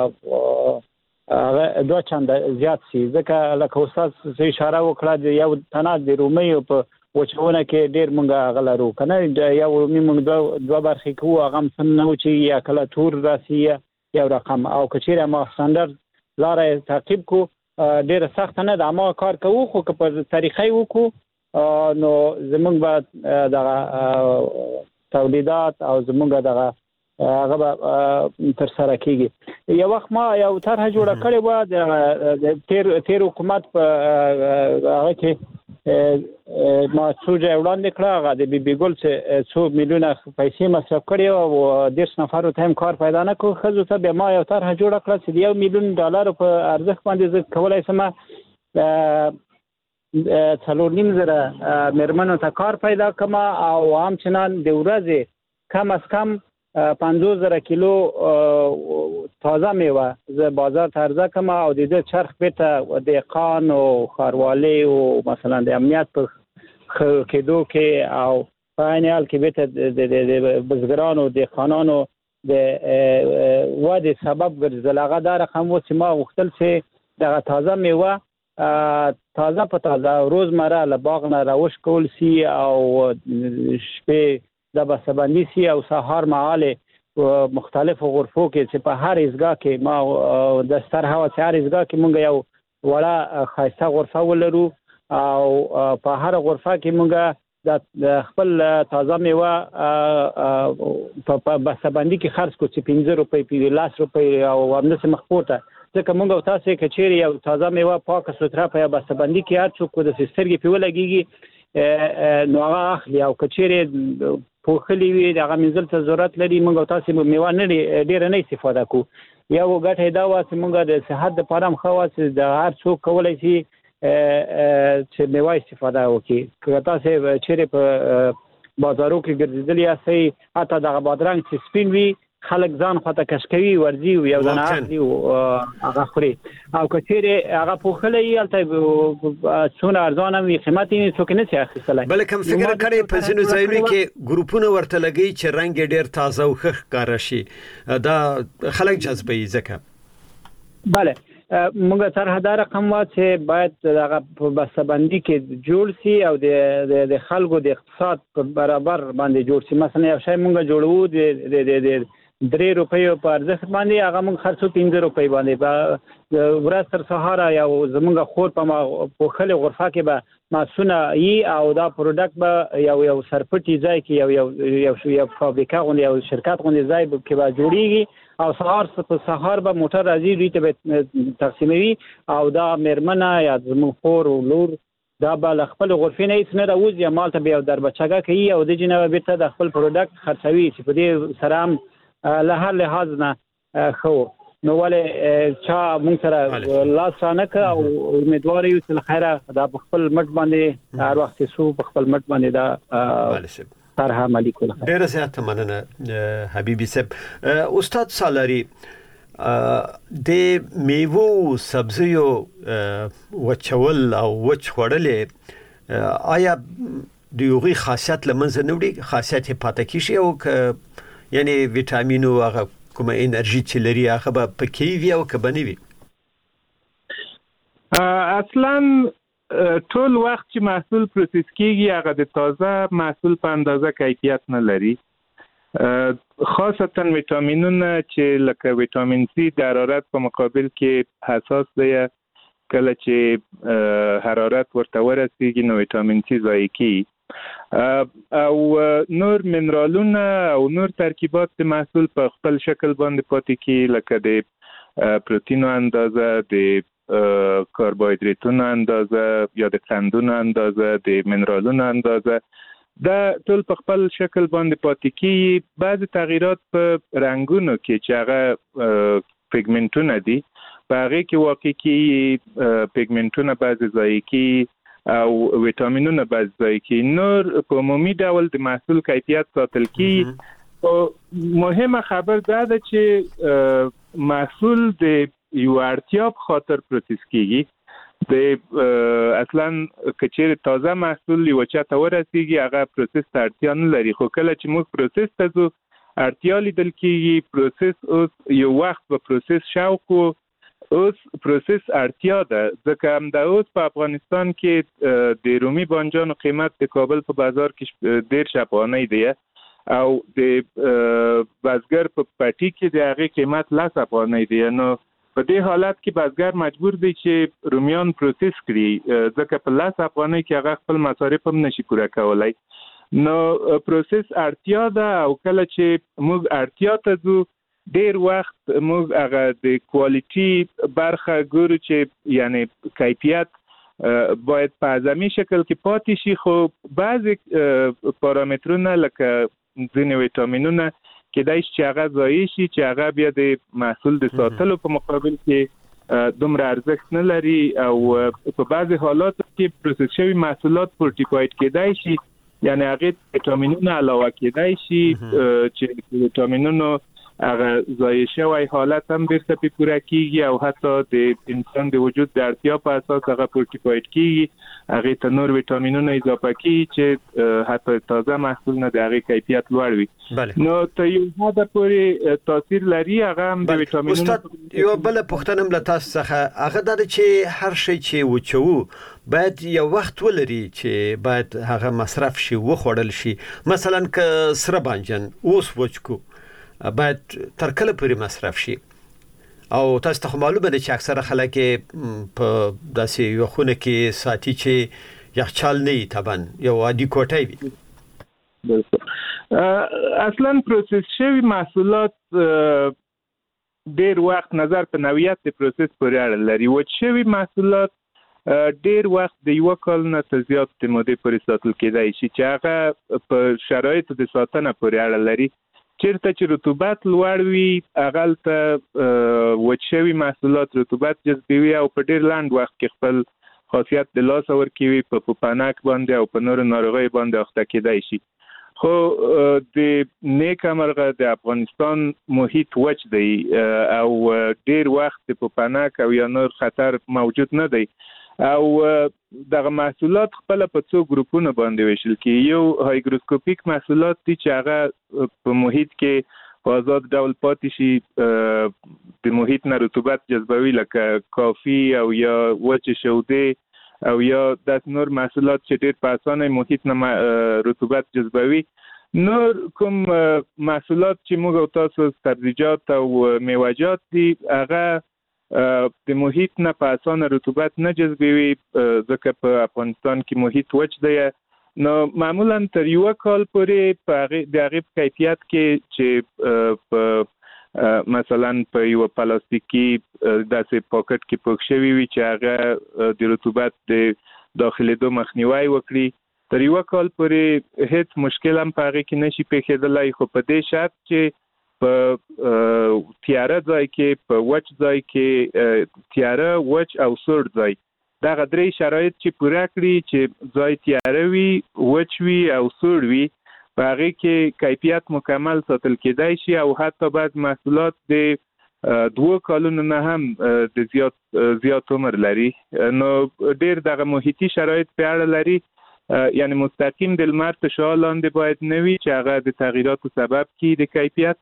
دوه چنده زیات شي، ځکه لکه استاد اشاره وکړه د یو تنه د رومیو په وچونه کې ډېر مونږ هغه لرو که نه، یو رومي مونږ دوه برخې کوو، هغه هم څه نه و چې یا کله تور راسي یو رقم، او که چېرې ما سټنډرډ لاره تعقیب کو ډېره سخته نه ده، هماغه کار کوو، خو که په طریقه یې وکړو نو زمونږ به دغه تولیدات او زمونږ دغه هغه به تر سره کېږي. یو وخت ما یو طرحه جوړه کړې وه د تیر حکومت په هغه کې ما څو ځای وړاندې کړه، هغه د بیبي ګل څو میلیونه پیسې مصرف کړې وه او 10 نفرو ته هم کار پیدا نه کړو ښځو ته. بیا ما یو طرحه جوړه کړه چې د $1 میلیون په ارزښت باندې زه کولی شم 4,500 مېرمنو ته کار پیدا کړم او همچنان د ورځې کم از کم 50,000 کیلو تازه میوه زه بازار ته عرضه کړم او د دې چرخ بیرته دهقان او ښاروالۍ او مثلا د امنیت په کېدو کې او په عین حال کې بیرته د بزګرانو دهقانانو د ودې سبب ګرځېدل. هغه دا رقم و چې ما غوښتل چې دغه تازه میوه تازه په تازه روزمره له باغ نه راوشکول سي او شپې د بسته‌بندي سي او سهار مهال مختلفو غرفو کې چې په هر ایزګاه کې ما د ستر هوا چې هر ایزګاه کې مونږ یو وړه ښایسته غرفه ولرو او په هر غرفه کې مونږ د خپل تازه میوه په بسته‌بندي کې خرڅ کو چې 15 روپۍ 10 روپۍ او همداسې مخ پورته، ځکه مونږ او تاسو که چیرې یو تازه میوه پاکه سوتره په بسته‌بندي کې هر څوک د سترګې پې ولګېږي نو هغه اخلي، او که چیرې پوښلې وي هغه مینځل ته ضرورت لري، مونږ او تاسو میوه نه ډېره نه استفاده کوو. یو ګټه دا وه چې مونږ د صحت دپاره هم ښه وه چې د هر څوک کولی شي چې میوه استفاده وکړي. که تاسو چیرې په بازارو کې ګرځېدلي یاستئ، حتی دغه بادرنګ چې سپین وي خلک ځان خواته کش کوي ورځي یو دانه اخلي او هغه خوري، او که چیرې هغه پوښلی وي هلته څومره ارزانه وي قیمت یې څوک نه شي اخیستلی. بله کوم فکر کړی په ځینو ځایونو کې ګروپونه ورته لګوي چې رنګ یې ډېر تازه او ښه ښکاره شي، دا خلک جذبوي ځکه. بله موږ طرحه دا رقم وه چې باید دغه په بسته‌بندي کې جوړ سي او د خلکو د اقتصاد په برابر باندې جوړ سي. مثلا یو شی موږ جوړوو د 3 روپیو په ارزښت باندې، هغه موږ خرڅو 15 روپۍ باندې، ورځ تر سهاره یو زموږ خور په پوښلې غرفه کې به ماسونه یي او دا پروډکټ به یو سرپټي ځای کې یو فابریکه غوندې یو شرکت غوندې ځای کې به جوړیږي او سهار به موټر راځي دوی ته به تقسیموي او دا مېرمنه یا زموږ خور او لور دا به له خپل غرفې نه هېڅ نه راوځي، همالته به یو دربچګه کوي او د جنه به بیرته د خپل پروډکټ خرڅوي چې په دې سره هم له هر لحاظ نه ښه و. نو ولې چا مونږ سره لاس رانه کړه او امیدوار یو چې له خیره دا په خپل مټ باندې هر وخت سو په خپل مټ باندې دا طرحه عملي کړه. ډېره زیاته مننه حبیبي صاحب. استاد سالاري، د میوو سبزیو وچول او وچ خوړلې آیا د یوغي خاصیت لمنځه نه وړي، خاصیت یې پاتې کیږي او یعنی ویټامینو هغه کومه انرژي چې لري هغه به پکې وي او که به نه وي؟ اصلا ټول وخت چې محصول پروسس کیږي هغه د تازه محصول په اندازه کیفیت نه لري، خاصتا ویټامینونه چې لکه ویټامین سی د حرارت په مقابل کې حساس دی. کله چې حرارت ورته ورسیږي نو ویټامین سی ضایع کیږي او نور منرالونه او نور ترکیبات د محصول په خپل شکل باندې پاتې کیږي، لکه د پروتینو اندازه، د کاربوهایدریتونو اندازه یا د قندونو اندازه، د منرالونو اندازه، دا ټول په خپل شکل باندې پاتې کیږي. بعض تغییرات په رنگونو کې چې هغه پیګمنټونه دي په هغه کې واقع کیږي، پیګمنټونه بعض ضایع کیږي او ویټامینونه بعض ضایع کیږي. نور په عمومي ډول د محصول کیفیت ساتل کیږي. او مهمه خبر دا ده چې محصول د یو اړتیا په خاطر پروسس کیږي. د اصلا کچېر تازه محصول یو چاته ورسیږي هغه پروسس ته اړتیا نه لري، خو کله چې موږ پروسس ته ځو اړتیا لیدل کیږي. پروسس اوس یو وخت په پروسس شوق و، اوس پروسس اړتیا ده، ځکه هم د اوس په افغانستان کې د رومي بانجانو قیمت د کابل په بازار کې 10 افغانۍ دی او د بازګر په پټي کې د هغه قیمت 10 افغانۍ دی. نو په دې حالت کې بازګر مجبور دی چې رومیان پروسس کړي، ځکه په 10 افغانۍ کې هغه خپل مصارف هم نشي پوره کولای. نو پروسس اړتیا ده او کله چې موږ اړتیا ته ځو ډیر وخت موږ هغه د کوالټي برخه ګورو چې یعنی کیفیت باید په اعظمي شکل کې پاتې شي، خو بعضی پارامترونه لکه ځینې ویټامینونه کېدای شي چې هغه ضایع شي، چې هغه بیا د محصول د ساتلو په مقابل کې دومره ارزښت نه لري او په بعضی حالاتو کې پروسس شوي محصولات فورټیفاید کېدای شي، یعنی هغه ویټامینونه علاوه کېدای شي چې ویټامینونو هغه ضایع شوی حالت هم بیرته پوره کیږي او حتی د انسان د وجود د اړتیا په اساس هغه فورټیفاید کیږي، هغه ته نور ویټامینونه اضافه کیږي چې حتی تازه محصول نه د هغه کیفیت لوړ وي. نو ته یو حد پورې تاثیر لري هغه هم د ویټامینونو. استاد یو بل پوښتنه هم له تاسو څخه هغه د چې هر شی چې وچو باید یو وخت ولري چې باید هغه مصرف شي وخوړل شي. مثلا که سره بانجان اوس وچکو باید تر کله پورې مصرف شي او تاسو ته معلومه ده چې اکثره خلک په داسې یو خونه کې ساتي چې یخچال نه وي، طبعا یو عادي کوټه وي. اصلا پروسس شوی محصولات ډیر وخت نظر په نوعیت د پروسس پورې اړه لري. وچ شوی محصولات ډیر وخت د یو کال نه تر زیات د مودې پورې ساتل کېدای شي، چې هغه په شرایطو د ساتنه پورې اړه لري. چیرته چې رطوبت لوړ وي هغه ته وچ شوي محصولات رطوبت جذبوي او په ډیر لاند وخت کې خپل خاصیت د لاسه ورکوي، په پوپنک باندې او په نورو ناروغیو باندې اخته کېدای شي. خو د نیکه مرغه د افغانستان محیط وچ دی او ډیر وخت د پوپنک او یا نور خطر موجود نه دی او دغه محصولات خپل په څو ګروپونو باندې ویشل کی. یو هایګروسکوپیک محصولات دي چې هغه په محیط کې په آزاد ډول پاتې شي، د محیط نه رطوبت جذبوي، لکه کافی او یا وچ شودې او یا د نور محصولات چې ډیر په اسانه محیط نه رطوبت جذبوي. نور کوم محصولات چې موږ او تاسو سبزیجات او میوه‌جات دي هغه د محیط نه په اسانه رطوبت نه جذبوي، ځکه په افغانستان کې محیط وچ دی. نو معمولا تر یو کال پورې په د هغې کیفیت کې چې په مثلا په یو پلاستیکي داسې پاکټ کې پوښ شوی وي چې هغه د رطوبت د داخلېدو مخنیوی وکړي، تر یو کال پورې هیڅ مشکل هم په هغې کې نشي پیښېدلی. خو په دې شرط چې په تیاره ځای کې، په وچ ځای کې، تیاره، وچ او سوړ ځای، دغه درې شرایط چې پوره کړي چې ځای تیاره وي، وچ وي او سوړ وي، په هغې کې کیفیت مکمل ساتل کېدای شي او حتی بعض محصولات د 2 کالونو نه هم د زیات عمر لري. نو ډېر دغه محیطي شرایط په اړه لري، یعنی مستقیم د لمر تر شعاع لاندې باید نه وي چې هغه د تغییراتو سبب کړي د کیفیت،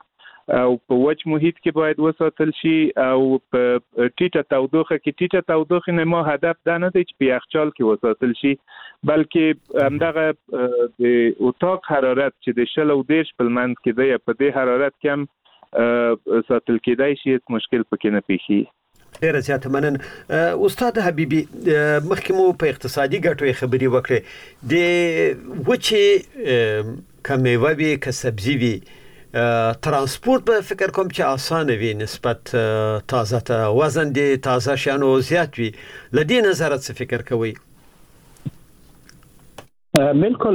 او په وچ محیط کې باید وساتل شي او په ټیټه تودوخه نه ما هدف دا نه دی چې په یخچال کې وساتل شي، بلکې همدغه د اتاق حرارت چې د 10 او 10 په منځ کې دی په دې حرارت کې هم ساتل کېدای شي، مشکل پکې نه پیښي. ډیر زیات منن استاد حبیبي، مخکې مو په اقتصادي ګټو خبرې وکړې، د وچې کمیوه وی که سبزی وی ترانسپورت به فکر کوم چې آسانه وي نسبت تازه ته، وزن د تازه شانو زیات وي، لدې نظر څه فکر کوي؟ بالکل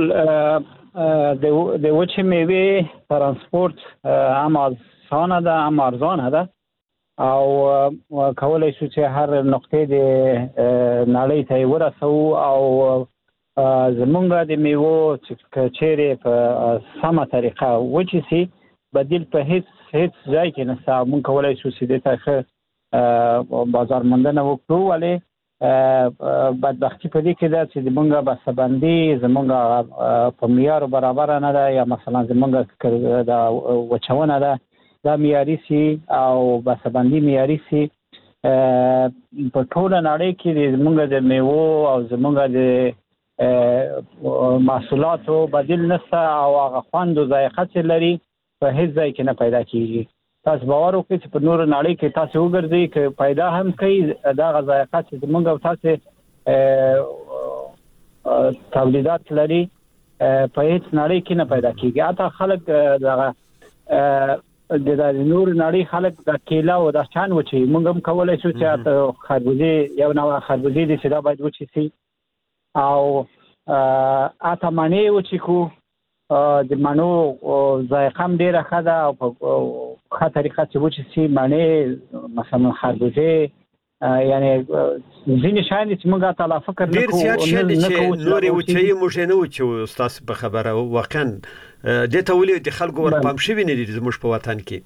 د وچې میوې ترانسپورت هم آسانه ده هم ارزانه ده او کولای شو چې هر نقطې د نړۍ ته ورسو او زمونږ د میوو چې چیرې په سمه طریقه وچې سي بدیل په هیڅ ځای کې نشته. مونږ کولای شو چې د تاخه بازار موندنه وکړو، ولې بدبختی په دې کې ده چې زمونږ بسبندي زمونږ په معیار برابر نه ده، یا مثلا زمونږ د وچونه ده دا معیاري سي او بسبندي معیاري سي. په ټوله نړۍ کې زمونږ د میوو او زمونږ د محصولاتو بدیل نشته او هغه خوند او ذائقه چې لري په هیڅ ځای کې نه پیدا کیږي. تاسو باور وکړئ چې په نور نړۍ کې تاسو وګرځئ چې پیدا هم کوي دا ذائقه چې موږ او تاسو تولیدات لري په هیڅ نړۍ کې نه پیدا کیږي. اته خلک دغه د نور نړۍ خلک د کیلا او د چان وچی موږ هم کولای شو چې خربوزه یو نوع خربوزه دي چې دا باید وچی سي او اته معنی وچی کو د منو ذائقه هم ډیره ښه ده او په ښه طریقه چې وچی سي معنی مثلا خربوزه یعنی ځینې شاید چې موږ تعالی فکر نه کوو نورې وچی موږ نه وچو. تاسو په خبره واقعا د تولید د خلکو ورپام شوی نه دي زموږ په وطن کې.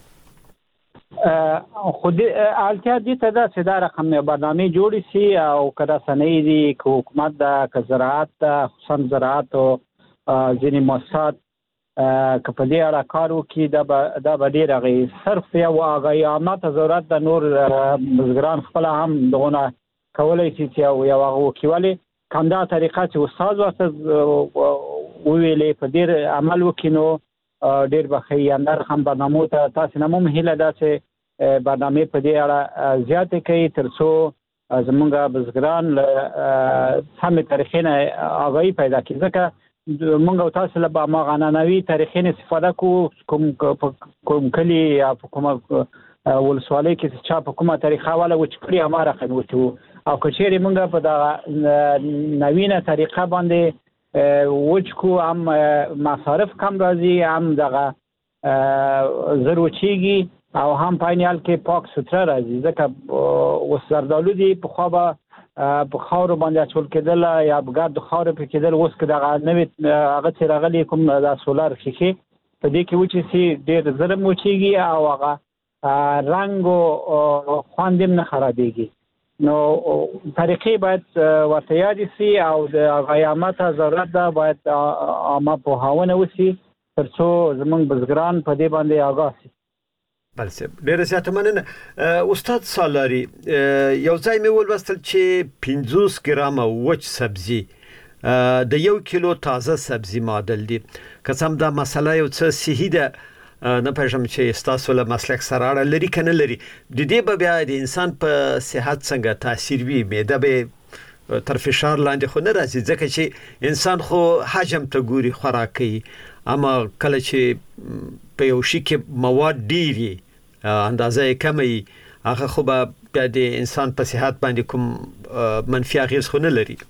خو د اړتیا دي ته دا چې دا رقم برنامه جوړی سي او کدا سنې دي کو حکومت دا که زراعت خصوصا زراعت او ځینې مؤسسات که په دې اړه کار وکړي دا به ډېر غي صرف یو غیامات ضرورت د نور بزګران خپل هم دغه کولای شي چې یو وکیواله کمدا طریقه چې استاد واسه ویلې په ډېر عمل وکینو ډېر بخي اندر هم برنامه ته تاسو نه مو هیله ده چې برنامه په دې اړه زیاته کوي ترڅو زمونږ بزګران سمې طریقې نه اغوي پیدا کړي. ځکه مونږ او تاسو له ما غنانوي طریقې نه استفاده کوم کلی یا کوم ولسوالۍ کې چې په کومه طریقه والا وچکړي امره خنوچو او کچېری مونږ په دا نوینه طریقه باندې وچکو هم مصارف کم راځي هم دغه زروچیږي او هم پاینال کې پاک ستر راځي. ځکه وسردالو دي په خو به په خاور باندې اچول کېدل یا بګرد خاور په کېدل اوس کې دغه نوې هغه چې راغلي کوم د سولار شیشه په دې کې وچې سي ډېر زرم وچیږي او هغه رنگ او خوند هم نه خرابېږي. نو طریقې باید ورته یاد سي او د غیامت ضرورت ده باید عامه پوهاونه وسي ترڅو زمونږ بزګران په دې باندې آگاه سي. بل څه ډېر زیات مننه استاد سالاری. یو ځای مې ولوستل چې 50 ګرام وچ سبزی د 1 کیلو تازه سبزی معادل دي. که څم دا مسله یو څه صحیح ده نه پېژم چې تاسو له مسلک سره اړه لري کنه لري، د دې به بیا د انسان په صحت څنګه تاثیر وي؟ معده به تر فشار لاندې خو نه راځي ځکه چې انسان خو حجم ته ګوري خوراکي، اما کله چې په یو شي کې مواد ډېری اندازه کمي هغه خو به د انسان په صحت باندې کوم منفي اغیز خو نه لري.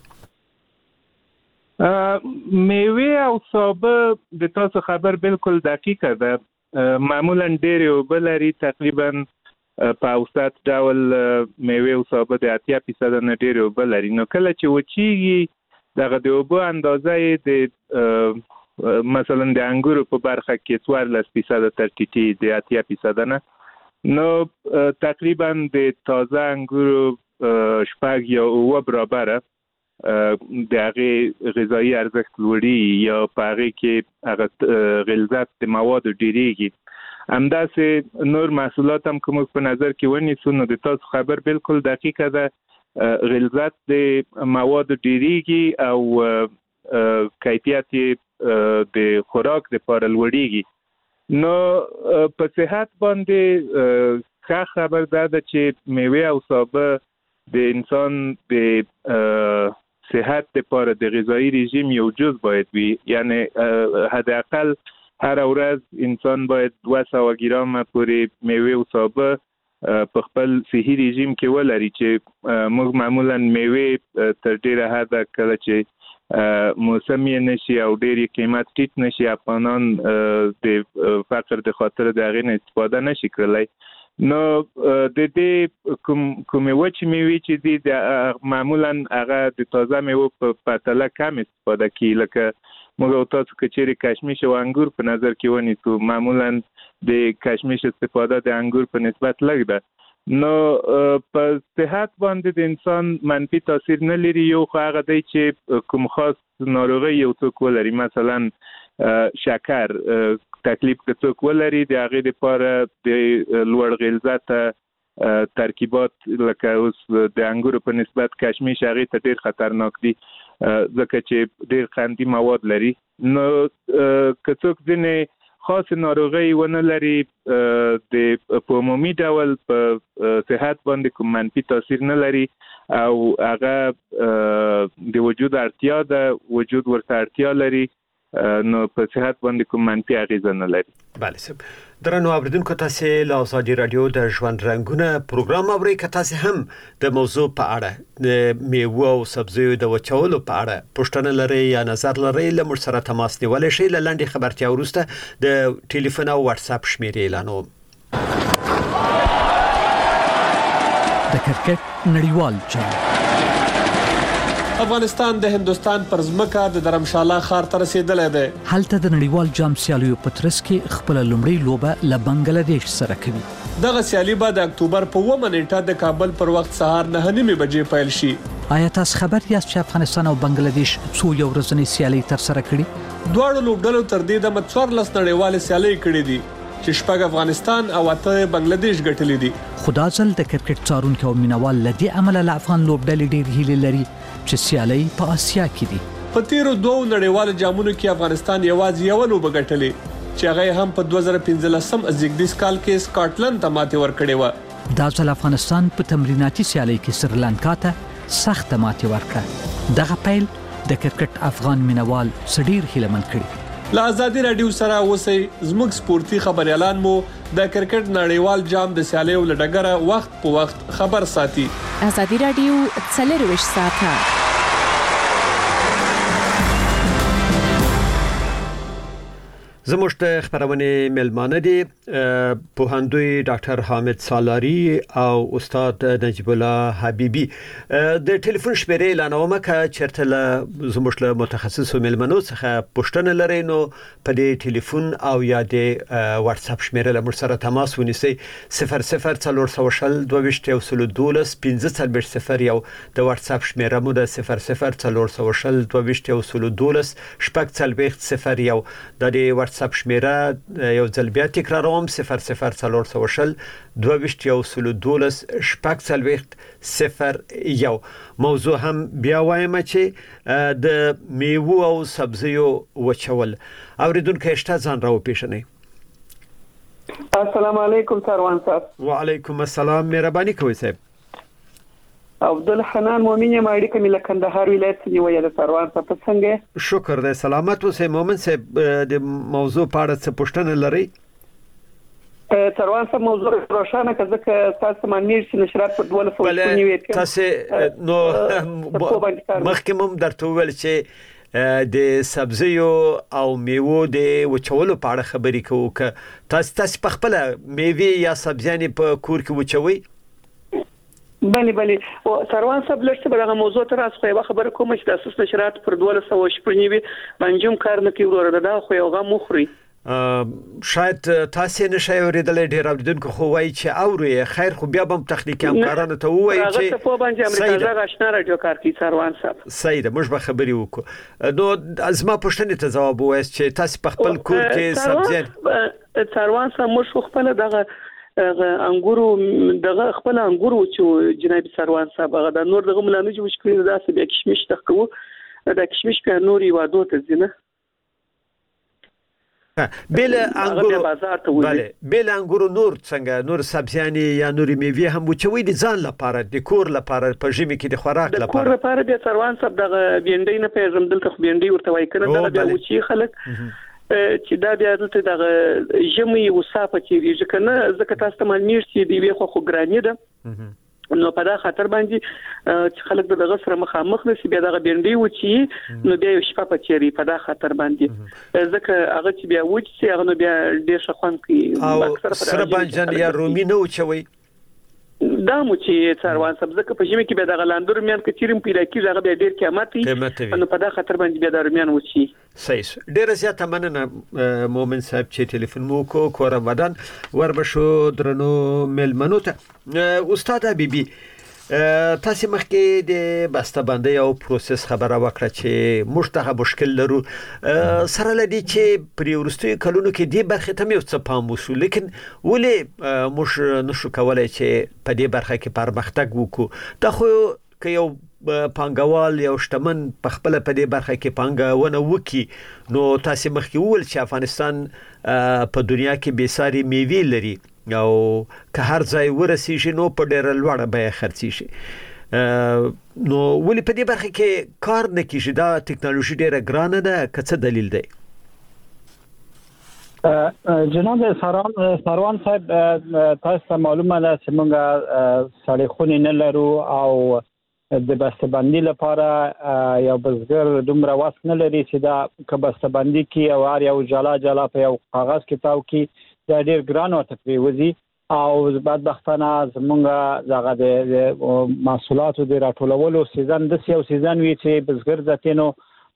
میوه او سابه د تاسو خبر بالکل دقیقه ده. معمولا ډېر یو بلري تقریبا په اوسط ډول میوه او سابه د 80% نه ډېر یو بلري. نو کله چې وچیږي دغه د اوبو اندازه د مثلا د انګورو په برخه کې 14% تر ټیټي د 80% نه، نو تقریبا د تازه انګورو شپږ یا 9 برابره د هغه غذایی ارزښت لوړي یا په هغه کې هغه غلظت د مواد ډیریږي. همداسې نور محصولات هم کوم په نظر کې ونیسو نو د تاسو خبر بالکل دقیقه ده غلظت د مواد ډیریږي او کیفیت د خوراک د پاره لوړیږي نو په صحت باندې ښه خبر ده چې میوه او سابه د انسان د صحت لپاره د غذایی رژیم یو جز باید وي یعنی حداقل هر ورځ انسان باید 200 ګرام پورې میوه او سابه په خپل صحي رژیم کې ولري چې موږ معمولا میوه تر ډیره حده کله چې موسم یې نشي او ډیر قیمت ټیټ نشي افغانان د فقر د خاطر د هغې نه استفاده نشي کړلی نو د دې کومې وچې میوې چې دي معمولا هغه د تازه میوه په پرتله کم استفاده کوي لکه موږ او تاسو که چیرې کشمش او انګور په نظر کې ونیسو معمولا د کشمش استفاده د انګور په نسبت لږ ده نو په صحت باندې د انسان منفي تاثیر نه لري یو خو هغه دی چې کوم خاص ناروغي یو څوک ولري مثلا شکر تکلیف که څوک ولري د هغې لپاره د لوړ غلظت ترکیبات لکه اوس د انګورو په نسبت کشمش هغې ته ډېر خطرناک دي ځکه چې ډېر قندي مواد لري نو که څوک ځینې خاص ناروغي ونه لري په عمومي ډول په صحت باندې کوم منفي تاثیر نه لري او هغه د وجود اړتیا ده وجود ورته اړتیا لري نو په صحت باندې کوم منفي اغیزه نه لري. بله صاحب درنو اوریدونکو تاسو له ازادي رادیو د ژوند رنګونه پروګرام اورئ که تاسو هم د موضوع په اړه د میوه او سبزیو د وچولو په اړه پوښتنه لرئ یا نظر لرئ له موږ سره تماس نیولی شئ له لنډې خبرتیا وروسته د ټلیفون او واتس اپ شمیرې اعلانوم. د کرکټ نړیوال جام افغانستان د هندستان پر ځمکه د درمشاله ښار ته رسیدلی دی. هلته د نړیوال جام سیالیو په ترڅ کې خپل لومړی لوبه له بنگلاديش سره کوي. دغه سیالي به د اکتوبر په 9 نیټه د کابل پر وخت سهار 9:30 بجې پیل شي. آیا تاسو خبر یاست چې افغانستان او بنگلاديش څو یو ورځنی سیالي تر سره کړي؟ دواړو لوبډلو تر دې دمه 14 نړیوالې سیالۍ کړې دي چې 6 افغانستان او 8 بنگلاديش ګټلې دي. خدا ځل د کرکټ څارونکو او مینوال لدی عمل له افغان لوبډلې ډېر هیله لري چې سیالي په آسیا کې دي. په تیرو 2 نړیوالو جامونو کې افغانستان یوازې یو لوبه ګټلې چې هغه هم په 2015 زیږدیز کال کې سکاټلند ته ماتې ورکړې و. دا ځل افغانستان په تمریناتي سیالي کې سریلانکا ته سخت ماتې ورکړه. دغه پیل د کرکټ افغان مینوال سړیر هیلمن کړي. له ازادي رادیو سره اوسئ زموږ سپورتي خبريالان مو د کرکټ نړیوال جام د سیالیو لډګره وخت په وخت خبر ساتي. ازادي رادیو 24 ساعته زموږ د خبرونه ملمانه دي پوهندوی ډاکټر حامد سالاری او استاد نجیب الله حبیبی د ټلیفون شمیرې اعلانوم که چیرته زموږ له متخصصو ملمنو څخه پوښتنه لرئ نو په دې ټلیفون او یا د واتس اپ شمیرې له موږ سره تماس ونیسئ 0040 22 15 یو د واتس اپ شمیره مو د 0040 22 15 یو د واتس اپ شمیره یو ځل بیا تکراروم 0040 22 یو. موضوع هم بیا وایم چې د میوه او سبزیو وچول اوریدونکو شته ځان راو پیژنئ. السلام علیکم سروان صاحب. وعلیکم السلام مهرباني کوئ صاحب. عبدالحنان مومن یم اړیکه مې له کندهار ولایت څخه ویل سروان صاحب څنګه شکر دې سلامت اوسئ مومن صاحب د موضوع په اړه څه پوښتنه لرئ؟ سروان صاحب موضوع روښانه کړه چې تاسو باندې چې نشرات په 12 تاسو نو مخکې هم درته ویل چې د سبزیو او میوه د وچولو په اړه خبرې کوو که تاسو په خپل میوه یا سبزیانې په کور کې وچوي؟ بله او سروان صاحب لږ به دغه موضوع تر اوسه خو خبره کوم چې د اساس نشرات پر 12 باندې کار نه کوي ورته دا خو یو غو مخري شاید تاسو نشئ اوریدل ډیر اوریدونکو خو وایي چې اوري خیر خو بیا هم تخنیکی همکارانو ته وایي چې هغه په باندې امریکا غشنا رادیو کار کوي سروان صاحب. صحیح ده موږ به خبرې وکړو. نو ازما پوښتنې ته جواب وایي چې تاسو په خپل کور کې سبزیان څاروان سره مو خپل دغه انګورو دغه خپل انګورو چې جناب سروان صاحب هغه د نور دغه ملانو چې مشکل ده چې بیا کشمش تخکو د کشمش په نوري وادو ته ځنه بل انګورو بله بل انګورو نور څنګه نور سبزیاني یا نور میوه هم وچوي دي ځان لپاره د کور لپاره په ژمي کې د خوراک لپاره د کور لپاره د سروان صاحب دغه بینډي نه پیژم دلته بینډي ورته وای کنه دا د وچی خلک چې دا بیا دلته دغه ژمي وسافه چې ځکه نه ځکه تاسو ته معلومه شي دی وی خو ګرانی ده نو په دا خطر باندې چې خلک دغه سره مخامخ نشي بیا دغه بینډي وچی نو بیا شپه په چيري په دا خطر باندې ځکه هغه چې بیا وچی هغه نو بیا ډیر شخوان کوي اکثر سره باندې یا رومي نه وچوي دا مو چې څاروان سبزه په ژمي کې به د غلاندور میان کې چیرم پیدا کیږي هغه به ډیر قیمتي نو په دا خطر باندې به د رومیان وچی صحیح ډیر زیاته مننه مومن صاحب چې ټلیفون مو کو کورم ودان وربشو درنو ملمنو ته استاد حبیبي تاسو مخکې د بسته‌بندۍ او پروسس خبره وکړه چې موږ ته مشکل لرو سره لدی چې پر ورستي کلونو کې دی برخه ته یو څه پام وشو لیکن ولې موږ نشو کولای چې په دې برخه کې پرمختګ وکړو دا خو که یو پانګوال یو شتمن په خپل په دې برخه کې پانګونه وکي نو تاسو مخکې ول چې افغانستان په دنیا کې بېساري میوه لري او که هر ځای ورسیږي نو په ډېر لوړه بیه خرڅي شي نو ولې په دې برخه کې کار نه کیږي دا ټکنالوژي ډېره ګرانه ده که څه دلیل دی جناب سروان صاحب تاسو معلومه ده چې موږ سړی خونې نه لرو او د بسته‌بندۍ لپاره یو بزګر دومره وس نه لري چې دا که بسته‌بندۍ کې او هر یو جلا په یو کاغذ کې تاو کې دا ډیر ګران او تقریبي او بدبختانه زمونږ دغه د محصولاتو د راټولولو سیزن د یو سیزن وی چې بزګر ځاتینو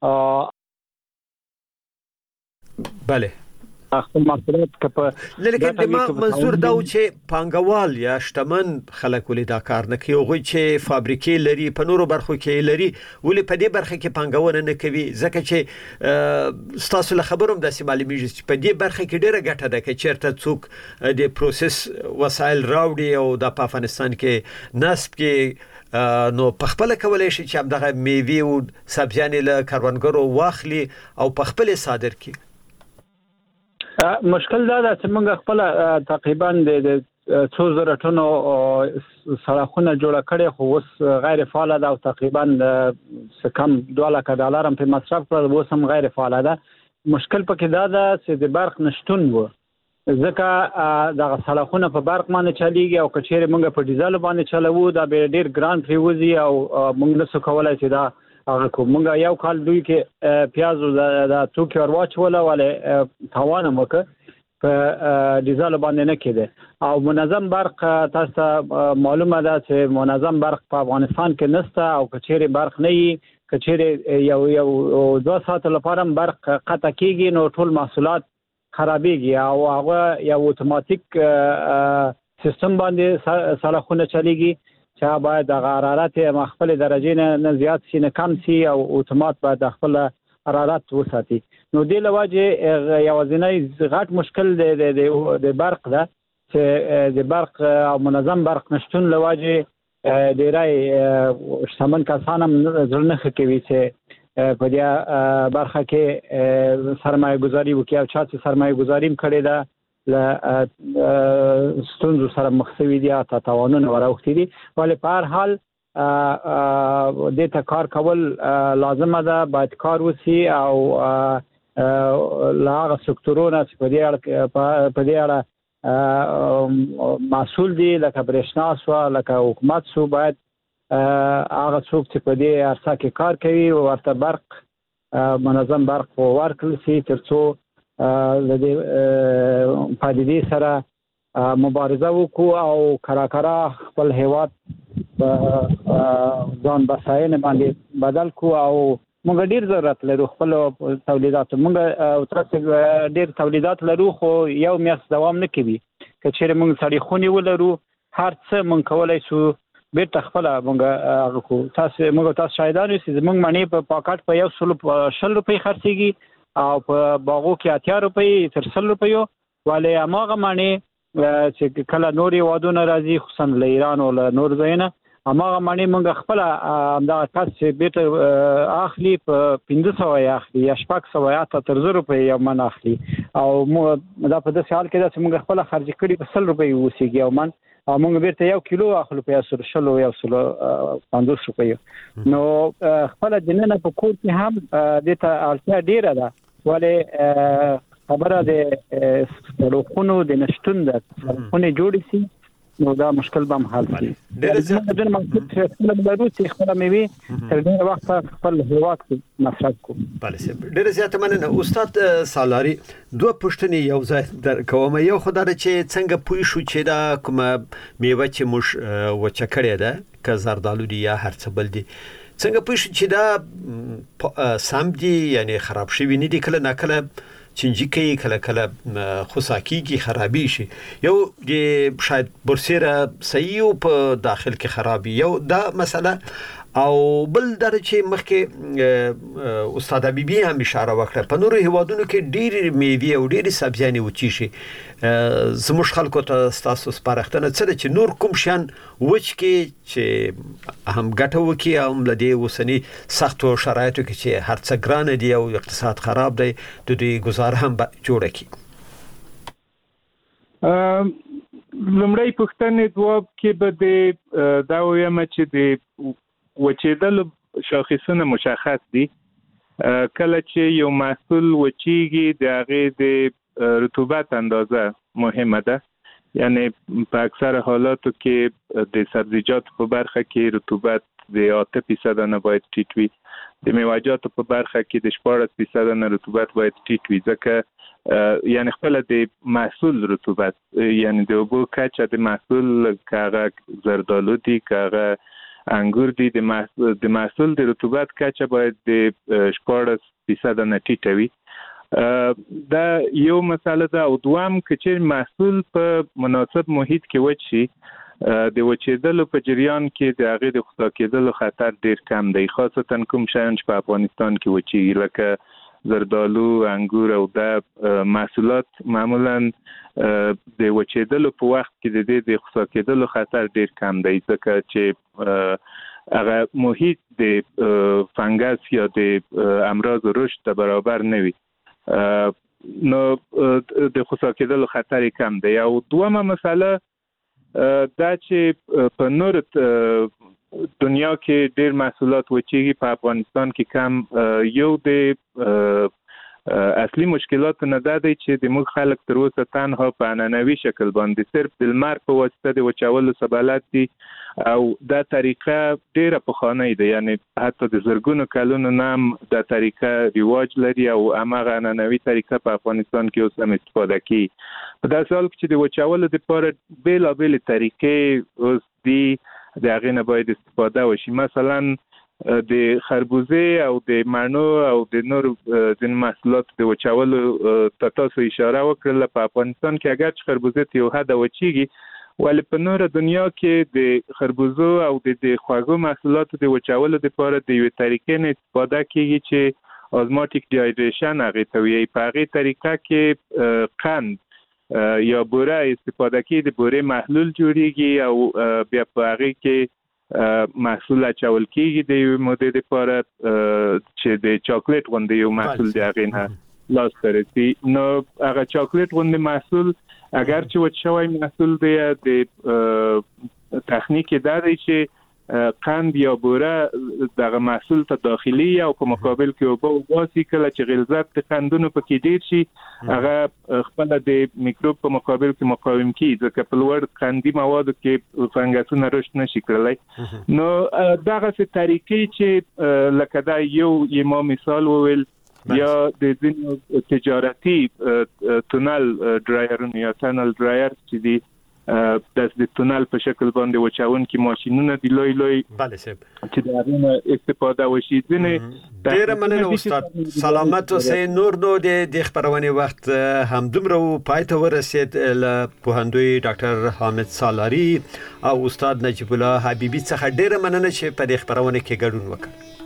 بله خپل محصولات کپه لیکن د منظور دا چې پانګوال یا شتمن خلک ولې دا کار نه کوي غوي چې فابریکې لري په نورو برخو کې لري ولې په دې برخه کې پانګونه نه کوي ځکه چې تاسو له خبروم د معلومیږي چې په دې برخه کې ډیره ګټه ده چې چیرته څوک د پروسس وسایل راوړي او د افغانستان کې نسب کې نو په خپل کولای شي چې دغه میوه او سبزیانې له کاروانګرو واخلي او په خپل صادر کړي مشکل دا ده چې موږ خپل تقریبا د 2000 ټنو سړکونه جوړ کړي خو اوس غیر فعال ده او تقریبا کم $2 هم په مصرف کړل اوس هم غیر فعال ده مشکل پکې دا ده چې د برق نشټون وو ځکه د سړکونه په برق باندې چلیږي او کچېره موږ په ډیزل باندې چلوو دا به ډیر ګران پریوزي او موږ نسو کولای چې دا هغه کوم موږ یو کال دوی کې پیاز د توکي ورواچول ولې توان موکه په ډیزل باندې نه کېده او منظم برق تاسو معلومه ده چې منظم برق په افغانستان کې نشته او کچېره برق نه وي کچېره یو 2 ساعت لپاره برق قطع کیږي نو ټول محصولات خرابېږي او هغه یو اتوماتیک سیستم باندې سړکونه چلیږي چې باید د حرارت مخفل درجه نه زیات شي نه کم شي او اتومات باید د خپل حرارت وساتي نو د لواجه یوازینی غټ مشکل د برق ده چې د برق او منظم برق نشټون لواجه ډیرای شتمن کسان هم ځلنه کوي چې په دې برخه کې سرمایه گذاري وکړي او چې سرمایه گذاري کړي ده ل ستونزو سره مخ شوي دي او تاوانونه وراوختي دي ولې په هر حال د ته کار کول لازمه ده باید کار وسی او لاغه سکتورونه چې په دې اړه مسؤل دي لکه برېښنا سو لکه حکومت سو باید هغه څوک چې په دې ارسا کې کار کوي ورته برق منظم برق ورکړل شي ترڅو د دې پدیدې سره مبارزه وکړو او کراکرا خپل هیواد ځان بساینه باندې بدل کو او موږ ډیر ضرورت لرو خپل تولیدات موږ تاسو ډیر تولیدات لرو خو یو میاشت دوام نه کوي کچېره موږ سړي خونی ولرو هر څه موږ کولای شو بیرته خپل موږ کو تاسو شاهدان یې چې موږ معنی په پاکټ په 100 روپۍ خرڅيږي او په باغو کې 80 روپۍ تر 100 روپیو ولې هغه معنی چې کله نور وادونه راځي خصوصا له ایران او له نور ځایونه هغه معنی موږ خپل دا کس چې بیت اخلي په 1500 اخلي یا 600 تر 1000 روپۍ یو من اخلي او دا په داسې حال کې چې موږ خپل خرج کړي په 100 روپۍ وسیږي او من موږ بیرته 1 کیلو اخلو په 100 یا 50 روپۍ نو خپل جننه په کور کې هم د ته اړتیا ډیره ده ولې خبره د روخونو د نشټون د خونه جوړې سي نو دا مشکل به حل شي ډېر زیات د مقصد خپل بلوچي خپل میوي تر ډېر وخت خپل هیواد کې مصرف کو بله سه ډېر زیات مننه استاد سالاری دوه پښتنې یو ځای در کوم یو خدای چې څنګه پوي شو چې دا کومه میوه چې موږ وچکړې ده که زردالو دی یا هر څه بل دی څنګه پوي شو چې دا سم دي یعنی خراب شي نه دي کله نه کله چنجي کوي کله کله خوساکیږي خرابي شي یو د شاید برسیره صحیح په داخل کې خرابي یو دا مسله او بل در چې مخکې استاد حبیبي هم اشاره وکړه په نورو هیوادونو کې ډېر میوې او ډېر سبزیانې وچی شي زموږ خلکو ته تاسو سپارښتنه څه چې نور کوم شان وچ کې چې هم ګټه وکي او ملدي وسني سختو شرایطو کې چې هر څه ګران دي او اقتصاد خراب دی د دې گزار هم جوړه کی لمړی پښتنې دواب کې به د دا وایم چې د وچېدل شاخصونه مشخص دي کله چې یو محصول وچیږي د هغه د رطوبت اندازه مهمه ده یعنی په اکثر حالاتو کې د سبزیجات په برخه کې رطوبت د 8% نه باید ټیټ وي د میوه‌جاتو په برخه کې د 14% نه رطوبت باید ټیټ وي ځکه یعنی خپل د محصول رطوبت یعنی د اوبو کچه د محصول کاغه زردالو دي کاغه انګور دي د محصول د رطوبت کچه باید د 14% نه ټیټه وي دا یو مسله ده او دوام چې محصول په مناسب محیط کې وچ شي د وچېدلو په جریان کې د هغه د خطا کېدلو خطر ډیر کم دی خاصتا کوم شیان چې په افغانستان کې وچیږي لکه زردالو انګور او د محصولات معمولا د وچېدلو په وخت کې د خطا کېدلو خطر ډیر کم دی ځکه چې هغه محیط د فنګس یا د امراض رشد ته برابر نه وي نو د خطا کېدلو خطر کم دی او دومره مسله دا چې په نور دنیا کې ډېر محصولات وچیږي په افغانستان کې کم یو د اصلي مشکلات نه ده چې د موږ خلک تر اوسه تنها په عنعنوي شکل باندې صرف د لمر په واسطه د وچولو سبالت دي او دا طریقه ډیره پخوانۍ ده یعنی حتی د زرګونو کلونو نام دا طریقه رواج لري او هغه عنعنوي طریقه په افغانستان کې اوس هم استفاده کوي په داسې حال کې چې د وچولو لپاره بیلابېل طریقې اوس دي د هغې نه باید استفاده وشي مثلا د خربوزه او د مڼو او د نور ځینې محصولات د وچولو تاسو اشاره وکړله په افغانستان کې اگر چې خربوزه ته یو حد وچیږي ولې په نور دنیا کې د خربوزو او د خواږو محصولاتو د وچولو لپاره د یوې طریقې نه استفاده کیږي چې ازماتیک ډیهایډریشن هغې ته وایي په هغې طریقه کې قند یا بوره استفاده کیږي د بورې محلول جوړیږي او بیا په هغې کې محصول اچول کیږي د یو مودې لپاره چې د چاکلیټ غوندې یو محصول دی هغې نه لاس ته رسي نو هغه چاکلیټ غوندې محصول اگر چې وچ شوی محصول دی د تخنیک دا دی چې قند یا بوره دغه محصول ته داخلي او په مقابل کې اوبه وباسي کله چې غلظت د قندونو پکې ډیر شي هغه خپل د میکروب په مقابل کې مقاوم کیږي ځکه په لوړ قندي موادو کې فنګسونه رشد نشي کولای نو دغه څه طریقې چې لکه دا یو ما مثال وویل یا د ځینو تجارتي تونل ډرایرونه یا تونل ډرایر چې دی د تونل په شکل باندې وچاون کې ماشينونه دی لوی بله صاحب چې دا غوښنه استفاده وشي ځنه ډیر مننه استاد سلامت اوسئ نور نو د خبرونه وخت هم دومره پای ته ورسید ل پوهندوی ډاکټر حامد سالاری او استاد نجیب الله حبیبی څخه ډیر مننه چې په دې خبرونه کې ګډون وکړ